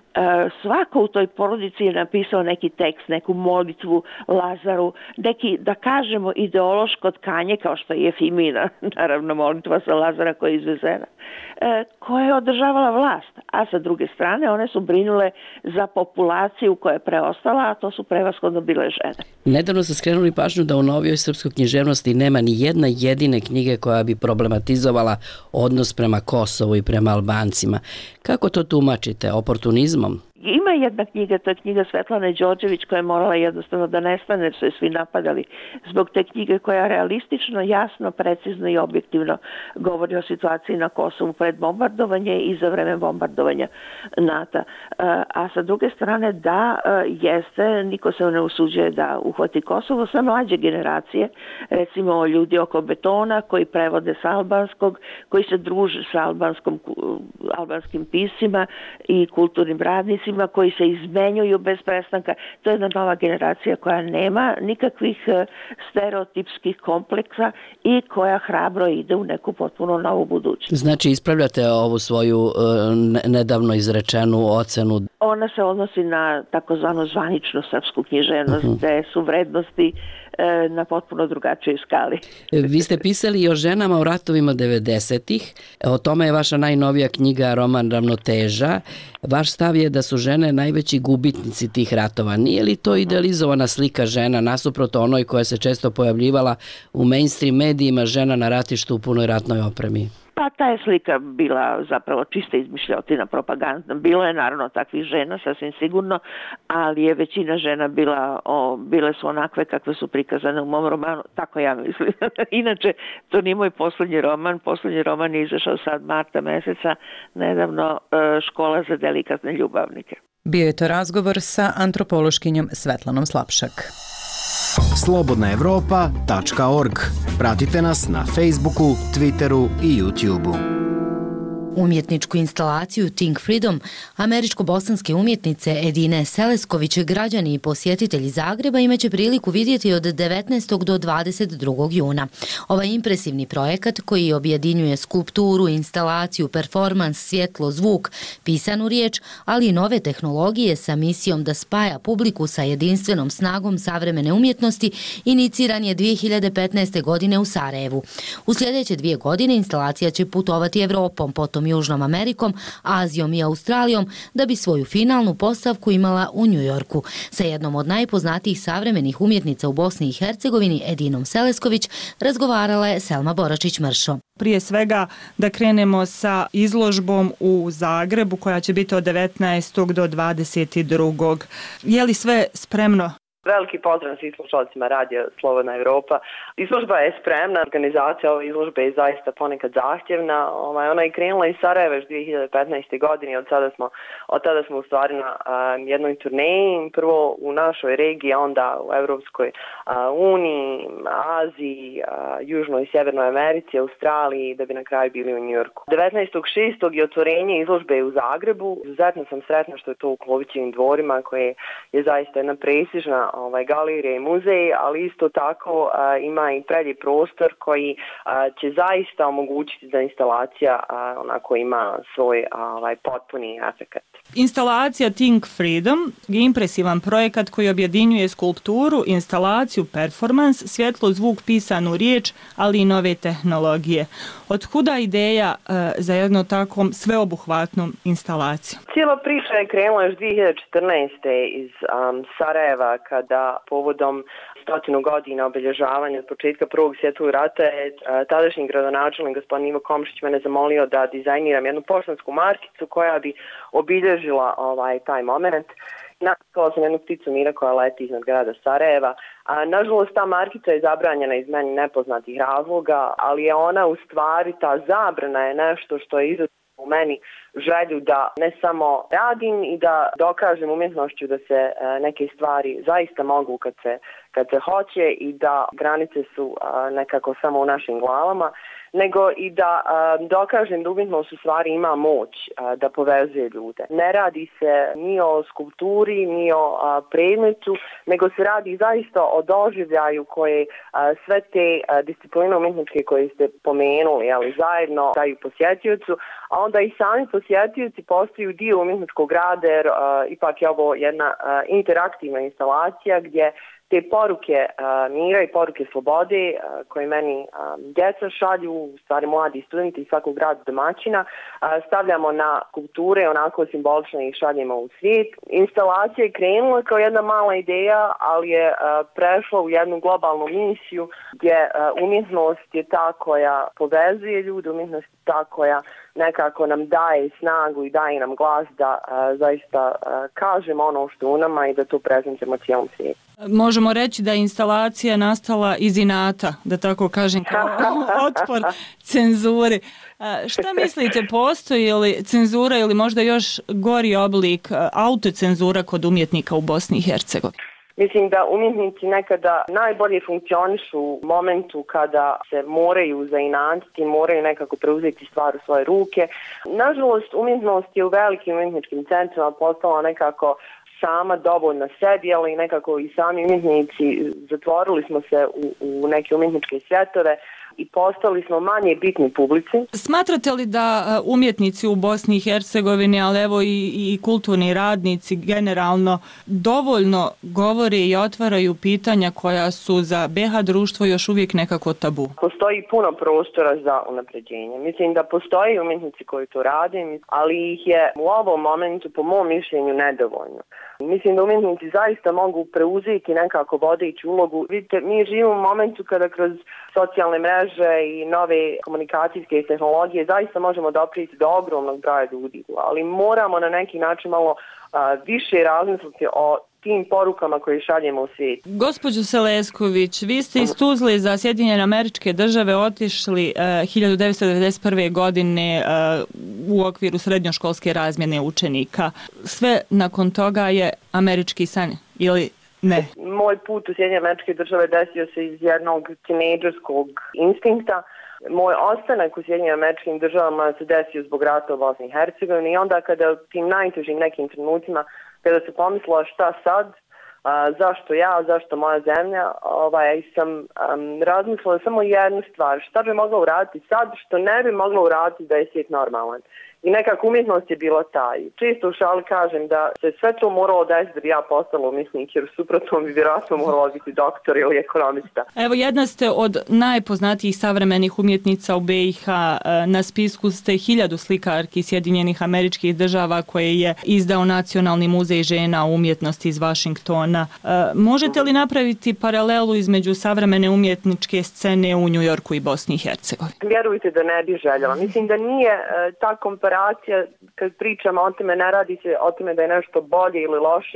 svako u toj porodici je napisao neki tekst, neku molitvu Lazaru, neki, da kažemo, ideološko tkanje, kao što je Jefimina, naravno molitva sa Lazara koja je izvezena, koja je održavala vlast. A sa druge strane one su brinule za populaciju koja je preostala, a to su prevashodno bile žene.
Nedavno ste skrenuli pažnju da u novijoj srpskoj književnosti nema ni jedna jedine knjige koja bi problematizovala odnos prema Kosovu i prema Albancima. Kako to tumačite? Oportunizmom?
Ima jedna knjiga, to je knjiga Svetlane Đorđević koja je morala jednostavno da nestane jer su je svi napadali zbog te knjige koja realistično, jasno, precizno i objektivno govori o situaciji na Kosovu pred bombardovanje i za vreme bombardovanja NATO. A sa druge strane da jeste, niko se ne usuđuje da uhvati Kosovo, sa mlađe generacije, recimo ljudi oko betona koji prevode sa albanskog, koji se druže sa albanskom, albanskim piscima i kulturnim radnicima, koji se izmenjuju bez prestanka. To je jedna nova generacija koja nema nikakvih stereotipskih kompleksa i koja hrabro ide u neku potpuno novu budućnost.
Znači ispravljate ovu svoju nedavno izrečenu ocenu?
Ona se odnosi na takozvanu zvaničnu srpsku književnost, uh-huh. gde su vrednosti na potpuno drugačijoj skali.
Vi ste pisali i o ženama u ratovima devedesetih. O tome je vaša najnovija knjiga, roman Ravnoteža. Vaš stav je da su žene najveći gubitnici tih ratova. Nije li to idealizovana slika žena nasuprot onoj koja se često pojavljivala u mainstream medijima, žena na ratištu u punoj ratnoj opremi?
Pa ta je slika bila zapravo čista izmišljotina, propagandna. Bilo je naravno takvih žena, sasvim sigurno, ali je većina žena bila, o, bile su onakve kakve su prikazane u mom romanu, tako ja mislim. Inače, to nije moj poslednji roman, poslednji roman je izašao sad marta meseca, nedavno Škola za delikatne ljubavnike.
Bio je to razgovor sa antropološkinjom Svetlanom Slapšak.
slobodna evropa tačka org. Pratite nas na Facebooku, Twitteru i YouTubeu.
Umjetničku instalaciju Think Freedom američko-bosanske umjetnice Edine Selesković građani i posjetitelji Zagreba imaće priliku vidjeti od devetnaestog do dvadeset drugog juna. Ovaj impresivni projekat koji objedinjuje skulpturu, instalaciju, performans, svjetlo, zvuk, pisanu riječ, ali i nove tehnologije sa misijom da spaja publiku sa jedinstvenom snagom savremene umjetnosti, iniciran je dvije hiljade petnaeste. godine u Sarajevu. U sljedeće dvije godine instalacija će putovati Evropom, potom Južnom Amerikom, Azijom i Australijom da bi svoju finalnu postavku imala u Njujorku. Sa jednom od najpoznatijih savremenih umjetnica u Bosni i Hercegovini, Edinom Selesković, razgovarala je Selma Boračić-Mršo.
Prije svega da krenemo sa izložbom u Zagrebu koja će biti od devetnaestog do dvadeset drugog Je li sve spremno?
Veliki pozdrav svim slušalcima radija Slobodna Evropa. Izložba je spremna, organizacija ove izložbe je zaista ponekad zahtjevna. Ovaj, ona je krenula iz Sarajeva još dvije hiljade petnaeste. godine, od sada smo, od tada smo u stvari na um, jednoj turneji, prvo u našoj regiji, a onda u Evropskoj uh, uniji, Aziji, uh, Južnoj i Sjevernoj Americi, Australiji, da bi na kraju bili u Njujorku. devetnaestog šestog je otvorenje izložbe u Zagrebu. Izuzetno sam sretna što je to u Klovićevim dvorima, koje je zaista jedna prestižna ovaj, galerija i muzej, ali isto tako uh, ima i predivni prostor koji uh, će zaista omogućiti da instalacija uh, onako ima svoj uh, ovaj, potpuni efekat.
Instalacija Think Freedom je impresivan projekat koji objedinjuje skulpturu, instalaciju, performans, svjetlo, zvuk, pisanu riječ, ali i nove tehnologije. Od kuda ideja uh, za jedno takvom sveobuhvatnom instalacijom?
Cijela priča je krenula još dvije hiljade četrnaeste. iz um, Sarajeva, kada povodom stotinu godina obilježavanja od početka Prvog svjetskog rata je uh, tadašnji gradonačelnik gospodin Ivo Komšić mene zamolio da dizajniram jednu poštansku markicu koja bi obilježila ovaj taj moment. Natkala sam jednu pticu mira koja leti iznad grada Sarajeva. A, nažalost, ta markica je zabranjena iz meni nepoznatih razloga, ali je ona u stvari, ta zabrana je nešto što je izuzetno u meni želju da ne samo radim i da dokažem umjetnošću da se e, neke stvari zaista mogu kad se, kad se hoće i da granice su e, nekako samo u našim glavama, nego i da e, dokažem da umjetnost u stvari ima moć e, da povezuje ljude. Ne radi se ni o skulpturi, ni o a, predmetu, nego se radi zaista o doživljaju koje a, sve te a, discipline umjetničke koje ste pomenuli, ali zajedno daju posjetiocu, a onda i sami posjetioci postaju dio umjetničkog rada, jer a, ipak je ovo jedna a, interaktivna instalacija gdje te poruke uh, mira i poruke slobode uh, koje meni um, djeca šalju, u stvari mladi studenti iz svakog grada domaćina, uh, stavljamo na kulture, onako simbolično ih šaljemo u svijet. Instalacija je krenula kao jedna mala ideja, ali je uh, prešla u jednu globalnu misiju gdje uh, umjetnost je ta koja povezuje ljude, umjetnost je ta koja nekako nam daje snagu i daje nam glas da uh, zaista uh, kažemo ono što u nama i da to prezentujemo cijelom svijetu.
Možemo reći da je instalacija nastala iz inata, da tako kažem, kao otpor cenzuri. Šta mislite, postoji li cenzura ili možda još gori oblik autocenzura kod umjetnika u Bosni i Hercegovini?
Mislim da umjetnici nekada najbolje funkcionišu u momentu kada se moraju zainatiti, moraju nekako preuzeti stvar u svoje ruke. Nažalost, umjetnost je u velikim umjetničkim centrima postala nekako sama dovoljna sebi, ali nekako i sami umjetnici zatvorili smo se u, u neke umjetničke svjetove i postali smo manje bitni publici.
Smatrate li da umjetnici u Bosni i Hercegovini, ali evo i, i kulturni radnici generalno, dovoljno govore i otvaraju pitanja koja su za B H društvo još uvijek nekako tabu?
Postoji puno prostora za unapređenje. Mislim da postoji umjetnici koji to rade, ali ih je u ovom momentu, po mom mišljenju, nedovoljno. Mislim da umjetnici zaista mogu preuzeti nekako vodeću ulogu. Vidite, mi živimo u momentu kada kroz socijalne mreže i nove komunikacijske tehnologije zaista možemo doprijeti do ogromnog broja ljudi, ali moramo na neki način malo a, više razmisliti o tim porukama koje šaljemo u svijet.
Gospođo Selesković, vi ste iz Tuzle za Sjedinjene Američke Države otišli uh, hiljadu devetsto devedeset prve. godine uh, u okviru srednjoškolske razmjene učenika. Sve nakon toga je američki san ili ne?
Moj put u Sjedinjene Američke Države desio se iz jednog tinejdžerskog instinkta. Moj ostanak u Sjedinjenim Američkim Državama se desio zbog rata u Bosni i Hercegovini i onda kada u tim najtežim nekim trenucima kada se pomislila šta sad, a, zašto ja, zašto moja zemlja, ovaj, sam um, razmislila samo jednu stvar, šta bi mogla uraditi sad, što ne bi mogla uraditi da je svijet normalan. I nekako umjetnost je bila taj. Često u šali kažem da se sve to moralo desiti da bi ja postala umjetnik, jer suprotno bi vjerojatno morala biti doktor ili ekonomista.
Evo, jedna ste od najpoznatijih savremenih umjetnica u B i H. Na spisku ste hiljadu slikarki Sjedinjenih Američkih Država koje je izdao Nacionalni muzej žena umjetnosti iz Vašingtona. Možete li napraviti paralelu između savremene umjetničke scene u Njujorku i Bosni i Hercegovini?
Vjerujte da ne bi željela. Mislim da nije ta komparacija, kad pričamo o tome, ne radi se o tome da je nešto bolje ili lošije,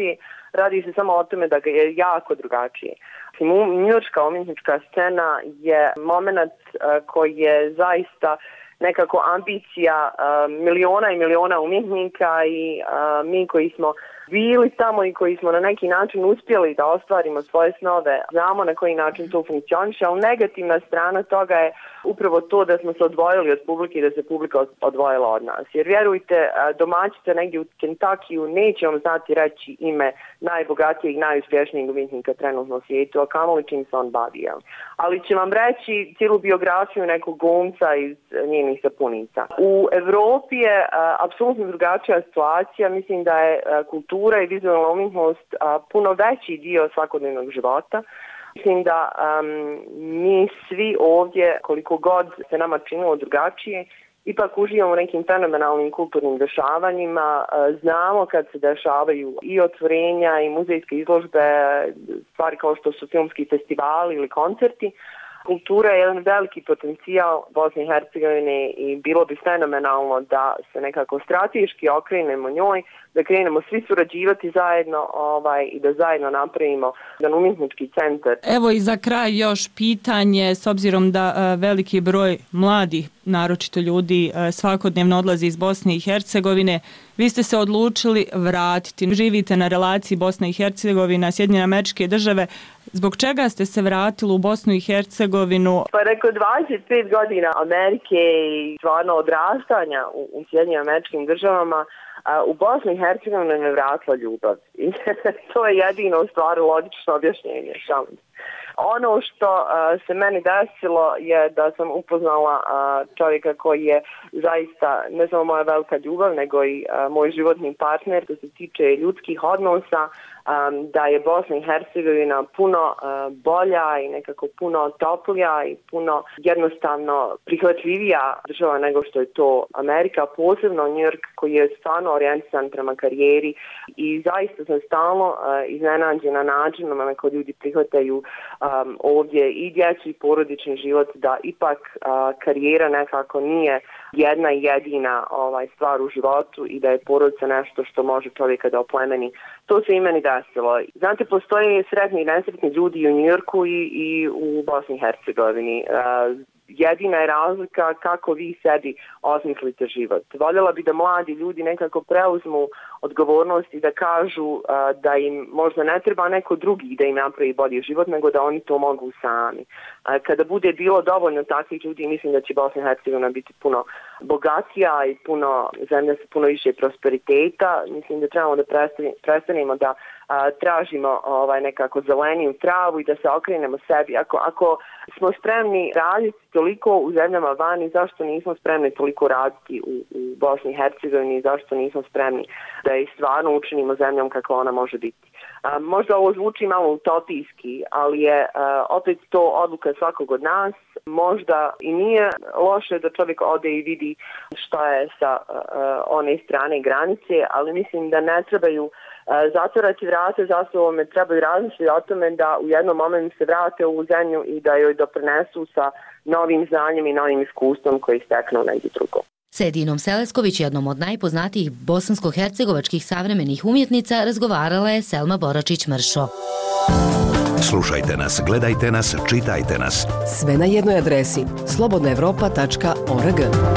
radi se samo o tome da ga je jako drugačije. Njujorška umjetnička scena je moment koji je zaista nekako ambicija miliona i miliona umjetnika i mi koji smo bili tamo i koji smo na neki način uspjeli da ostvarimo svoje snove, znamo na koji način to funkcioniše, ali negativna strana toga je upravo to da smo se odvojili od publike i da se publika odvojila od nas. Jer vjerujte, domaćica negdje u Kentakiju neće vam znati reći ime najbogatijeg i najuspješnijeg umjetnika trenutno u svijetu, a kamoli čim se on bavi. Ali će vam reći cijelu biografiju nekog glumca iz njenih sapunica. U Evropi je apsolutno drugačija situacija, mislim da je kultura i vizualna umjetnost puno veći dio svakodnevnog života. Mislim da um, mi svi ovdje, koliko god se nama činilo drugačije, ipak uživamo u nekim fenomenalnim kulturnim dešavanjima, znamo kad se dešavaju i otvorenja i muzejske izložbe, stvari kao što su filmski festivali ili koncerti. Kultura je jedan veliki potencijal Bosne i Hercegovine i bilo bi fenomenalno da se nekako strateški okrenemo njoj, da krenemo svi surađivati zajedno ovaj, i da zajedno napravimo jedan umjetnički centar.
Evo i za kraj još pitanje, s obzirom da uh, veliki broj mladih, naročito ljudi, uh, svakodnevno odlazi iz Bosne i Hercegovine, vi ste se odlučili vratiti, živite na relaciji Bosna i Hercegovina, Sjedinjene Američke Države. Zbog čega ste se vratili u Bosnu i Hercegovinu?
Pa rekao dvadeset pet godina Amerike i stvarno odrastanja u, u Sjedinjenim Američkim Državama, a, u Bosnu i Hercegovinu me vratila ljubav. I to je jedino stvar logično objašnjenje. Šalim. Ono što uh, se meni desilo je da sam upoznala uh, čovjeka koji je zaista ne samo moja velika ljubav, nego i uh, moj životni partner što se tiče ljudskih odnosa, um, da je Bosna i Hercegovina puno uh, bolja i nekako puno toplija i puno jednostavno prihvatljivija država nego što je to Amerika, posebno New York koji je stvarno orijentisan prema karijeri i zaista sam stalno uh, iznenađena načinom na koji ljudi prihvataju Um, ovdje i dječji i porodični život, da ipak uh, karijera nekako nije jedna jedina ovaj, stvar u životu i da je porodica nešto što može čovjeka da oplemeni. To se i meni desilo. Znate, postoje sretni i nesretni ljudi u Njujorku i, i u Bosni i Hercegovini. Uh, jedina je razlika kako vi sebi osmislite život. Voljela bi da mladi ljudi nekako preuzmu odgovornost i da kažu uh, da im možda ne treba neko drugi da im napravi bolji život, nego da oni to mogu sami. Uh, kada bude bilo dovoljno takvih ljudi, mislim da će Bosna i Hercegovina biti puno bogatija i puno zemlja sa puno više prosperiteta. Mislim da trebamo da prestanemo da a, tražimo ovaj, nekako zeleniju travu i da se okrenemo sebi. Ako, ako smo spremni raditi toliko u zemljama vani, zašto nismo spremni toliko raditi u, u Bosni i Hercegovini, zašto nismo spremni da je stvarno učinimo zemljom kako ona može biti. A, možda ovo zvuči malo utopijski, ali je a, opet to odluka svakog od nas. Možda i nije loše da čovjek ode i vidi šta je sa a, one strane granice, ali mislim da ne trebaju zatvorati vrate za sobom, trebaju razmišljati o tome da u jednom momentu se vrate u ovu zemlju i da joj doprinesu sa novim znanjem i novim iskustvom koji steknu negdje drugo.
S Edinom Selesković, jednom od najpoznatijih bosansko-hercegovačkih savremenih umjetnica, razgovarala je Selma Boračić-Mršo.
Slušajte nas, gledajte nas, čitajte nas.
Sve na jednoj adresi slobodna evropa tačka org.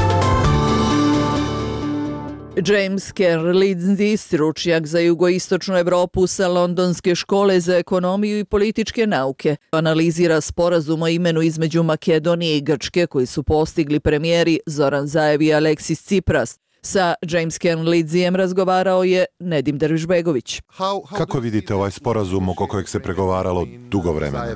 James Carroll Lindsay, stručnjak za jugoistočnu Evropu sa Londonske škole za ekonomiju i političke nauke, analizira sporazum o imenu između Makedonije i Grčke koji su postigli premijeri Zoran Zaev i Aleksis Tsipras. Sa James Carroll Lindsayem razgovarao je Nedim Dervišbegović.
Kako vidite ovaj sporazum oko kojeg se pregovaralo dugo vremena?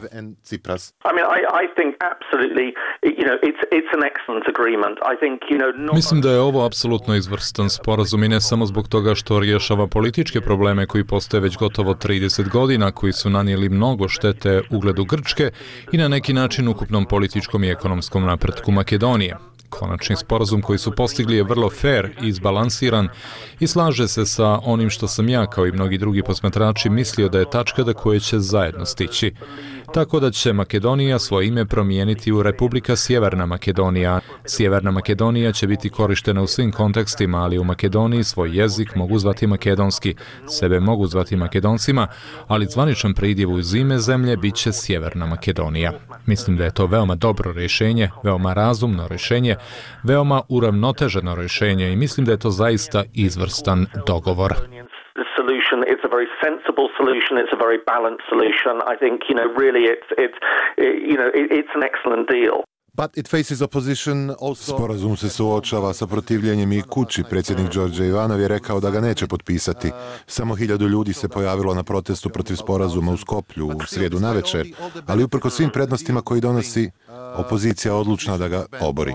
Mislim da je ovo apsolutno izvrstan sporazum i ne samo zbog toga što rješava političke probleme koji postoje već gotovo trideset godina, koji su nanijeli mnogo štete ugledu Grčke i na neki način ukupnom političkom i ekonomskom napretku Makedonije. Konačni sporazum koji su postigli je vrlo fair i izbalansiran i slaže se sa onim što sam ja, kao i mnogi drugi posmatrači, mislio da je tačka do koje će zajedno stići. Tako da će Makedonija svoje ime promijeniti u Republika Sjeverna Makedonija. Sjeverna Makedonija će biti korištena u svim kontekstima, ali u Makedoniji svoj jezik mogu zvati makedonski, sebe mogu zvati Makedoncima, ali zvaničan pridjev uz ime zemlje bit će Sjeverna Makedonija. Mislim da je to veoma dobro rješenje, veoma razumno rješenje, veoma uravnoteženo rješenje i mislim da je to zaista izvrstan dogovor.
Solution. It's a very sensible solution. It's a very balanced solution. I think, you know, really it's it's you know, it's an excellent deal.
But it faces opposition also. Sporazum se suočava sa protivljenjem i kući. Predsjednik Đorđe Ivanov je rekao da ga neće potpisati. Samo hiljadu ljudi se pojavilo na protestu protiv sporazuma u Skoplju u srijedu navečer, ali uprkos svim prednostima koji donosi, opozicija je odlučna da ga obori.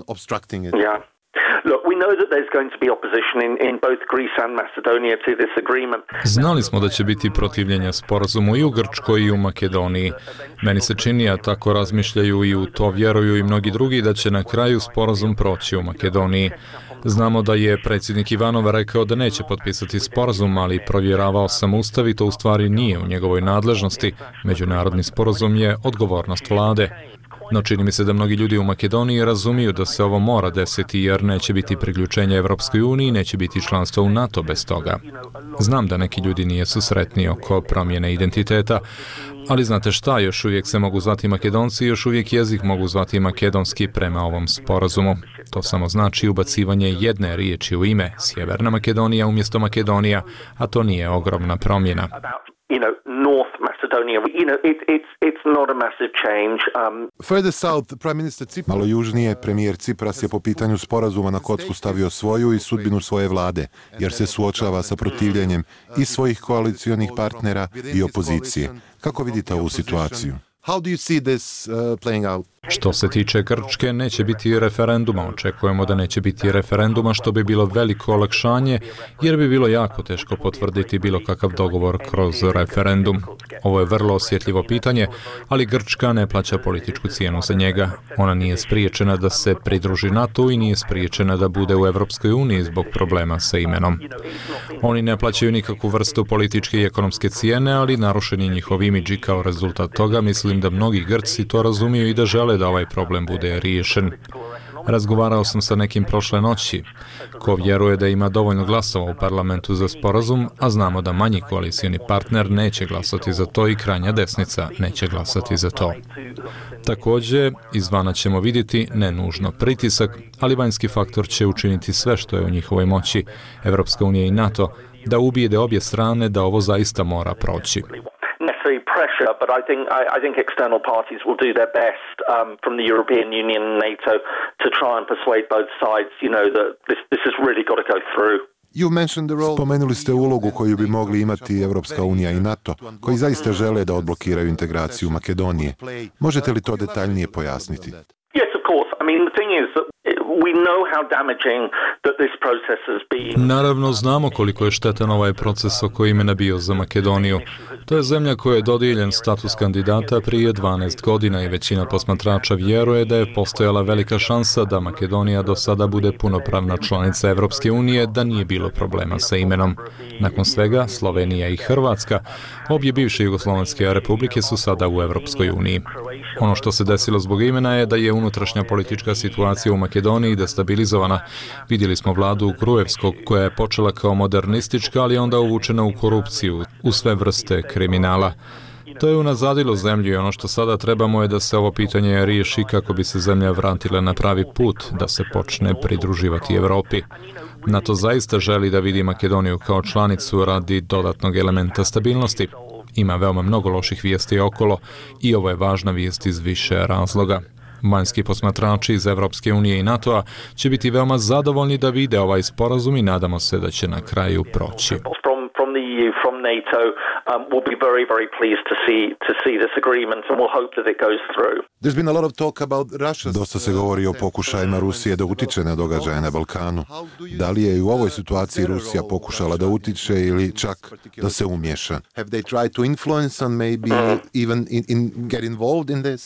Yeah. Look, we know that there's going to be opposition in, in both Greece and Macedonia to this agreement.
Znali smo da će biti protivljenja sporazumu i u Grčkoj i u Makedoniji. Meni se čini, a tako razmišljaju i u to vjeruju i mnogi drugi, da će na kraju sporazum proći u Makedoniji. Znamo da je predsjednik Ivanov rekao da neće potpisati sporazum, ali provjeravao sam ustav i to u stvari nije u njegovoj nadležnosti. Međunarodni sporazum je odgovornost vlade. No čini mi se da mnogi ljudi u Makedoniji razumiju da se ovo mora desiti jer neće biti priključenja Evropskoj uniji, neće biti članstva u NATO bez toga. Znam da neki ljudi nijesu sretni oko promjene identiteta, ali znate šta, još uvijek se mogu zvati Makedonci i još uvijek jezik mogu zvati makedonski prema ovom sporazumu. To samo znači ubacivanje jedne riječi u ime, Sjeverna Makedonija umjesto Makedonija, a to nije ogromna promjena.
You know, North Macedonia, you know, it, it's, it's not a massive change. Um...
Further south, Prime Minister Tsipras. Malo južnije, premijer Tsipras je po pitanju sporazuma na kocku stavio svoju i sudbinu svoje vlade, jer se suočava sa protivljenjem i svojih koalicijonih partnera i opozicije. Kako vidite ovu situaciju? How do you see this uh, playing out?
Što se tiče Grčke, neće biti referenduma. Očekujemo da neće biti referenduma, što bi bilo veliko olakšanje, jer bi bilo jako teško potvrditi bilo kakav dogovor kroz referendum. Ovo je vrlo osjetljivo pitanje, ali Grčka ne plaća političku cijenu za njega. Ona nije spriječena da se pridruži NATO i nije spriječena da bude u Evropskoj uniji zbog problema sa imenom. Oni ne plaćaju nikakvu vrstu političke i ekonomske cijene, ali narušen je njihov imidž i kao rezultat toga mislim da mnogi Grci to razumiju i da žele da ovaj problem bude riješen. Razgovarao sam sa nekim prošle noći, ko vjeruje da ima dovoljno glasova u parlamentu za sporazum, a znamo da manji koalicijni partner neće glasati za to i krajnja desnica neće glasati za to. Također, izvana ćemo vidjeti, ne nužno pritisak, ali vanjski faktor će učiniti sve što je u njihovoj moći, Evropska unija i NATO, da ubijede obje strane da ovo zaista mora proći.
Pressure, but I think I, I think external parties will do their best um, from the European Union and NATO to try and persuade both sides, you know, that this this has really got to go through.
Spomenuli ste ulogu koju bi mogli imati Evropska unija i NATO, koji zaista žele da odblokiraju integraciju Makedonije. Možete li to detaljnije pojasniti?
Yes, of course. I mean, the thing is that we know how damaging that this process has been.
Naravno, znamo koliko je štetan ovaj proces oko imena bio za Makedoniju. To je zemlja koja je dodijeljen status kandidata prije dvanaest godina i većina posmatrača vjeruje da je postojala velika šansa da Makedonija do sada bude punopravna članica Evropske unije, da nije bilo problema sa imenom. Nakon svega, Slovenija i Hrvatska, obje bivše jugoslovenske republike, su sada u Evropskoj uniji. Ono što se desilo zbog imena je da je unutrašnja politička situacija u Makedoniji destabilizovana. Vidjeli smo vladu Gruevskog koja je počela kao modernistička, ali onda uvučena u korupciju, u sve vrste kriminala. To je unazadilo zemlju i ono što sada trebamo je da se ovo pitanje riješi kako bi se zemlja vratila na pravi put, da se počne pridruživati Evropi. NATO zaista želi da vidi Makedoniju kao članicu radi dodatnog elementa stabilnosti. Ima veoma mnogo loših vijesti okolo i ovo je važna vijest iz više razloga. Vanjski posmatrači iz Evropske unije i NATO-a će biti veoma zadovoljni da vide ovaj sporazum i nadamo se da će na kraju proći.
From the E U, from NATO, um, will be very, very pleased to see to see this agreement, and we'll hope that it goes through.
There's been a lot of talk about Russia. Dosta se govori o pokušajima Rusije da utiče na događaje na Balkanu. Da li je i u ovoj situaciji Rusija pokušala da utiče ili čak da se umješa? Have they tried to influence and maybe even in, in get involved in this?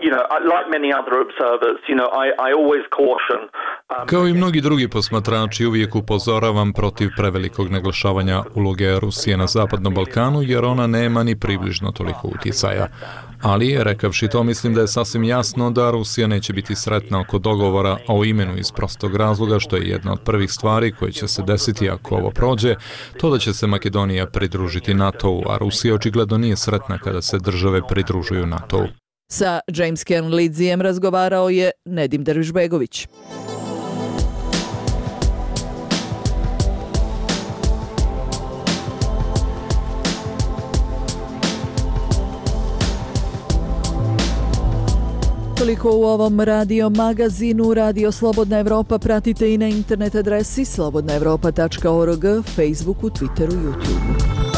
you know, like many other observers, you know, I, I always caution. Um,
Kao i mnogi drugi posmatrači, uvijek upozoravam protiv prevelikog naglašavanja uloge Rusije na Zapadnom Balkanu, jer ona nema ni približno toliko utjecaja. Ali, rekavši to, mislim da je sasvim jasno da Rusija neće biti sretna oko dogovora o imenu iz prostog razloga, što je jedna od prvih stvari koje će se desiti ako ovo prođe, to da će se Makedonija pridružiti NATO-u, a Rusija očigledno nije sretna kada se države pridružuju NATO-u.
Sa James Kenlidzijem razgovarao je Nedim Dervišbegović. Toliko u ovom radio magazinu. Radio Slobodna Evropa pratite i na internet adresi slobodna evropa tačka org, Facebooku, Twitteru, YouTubeu.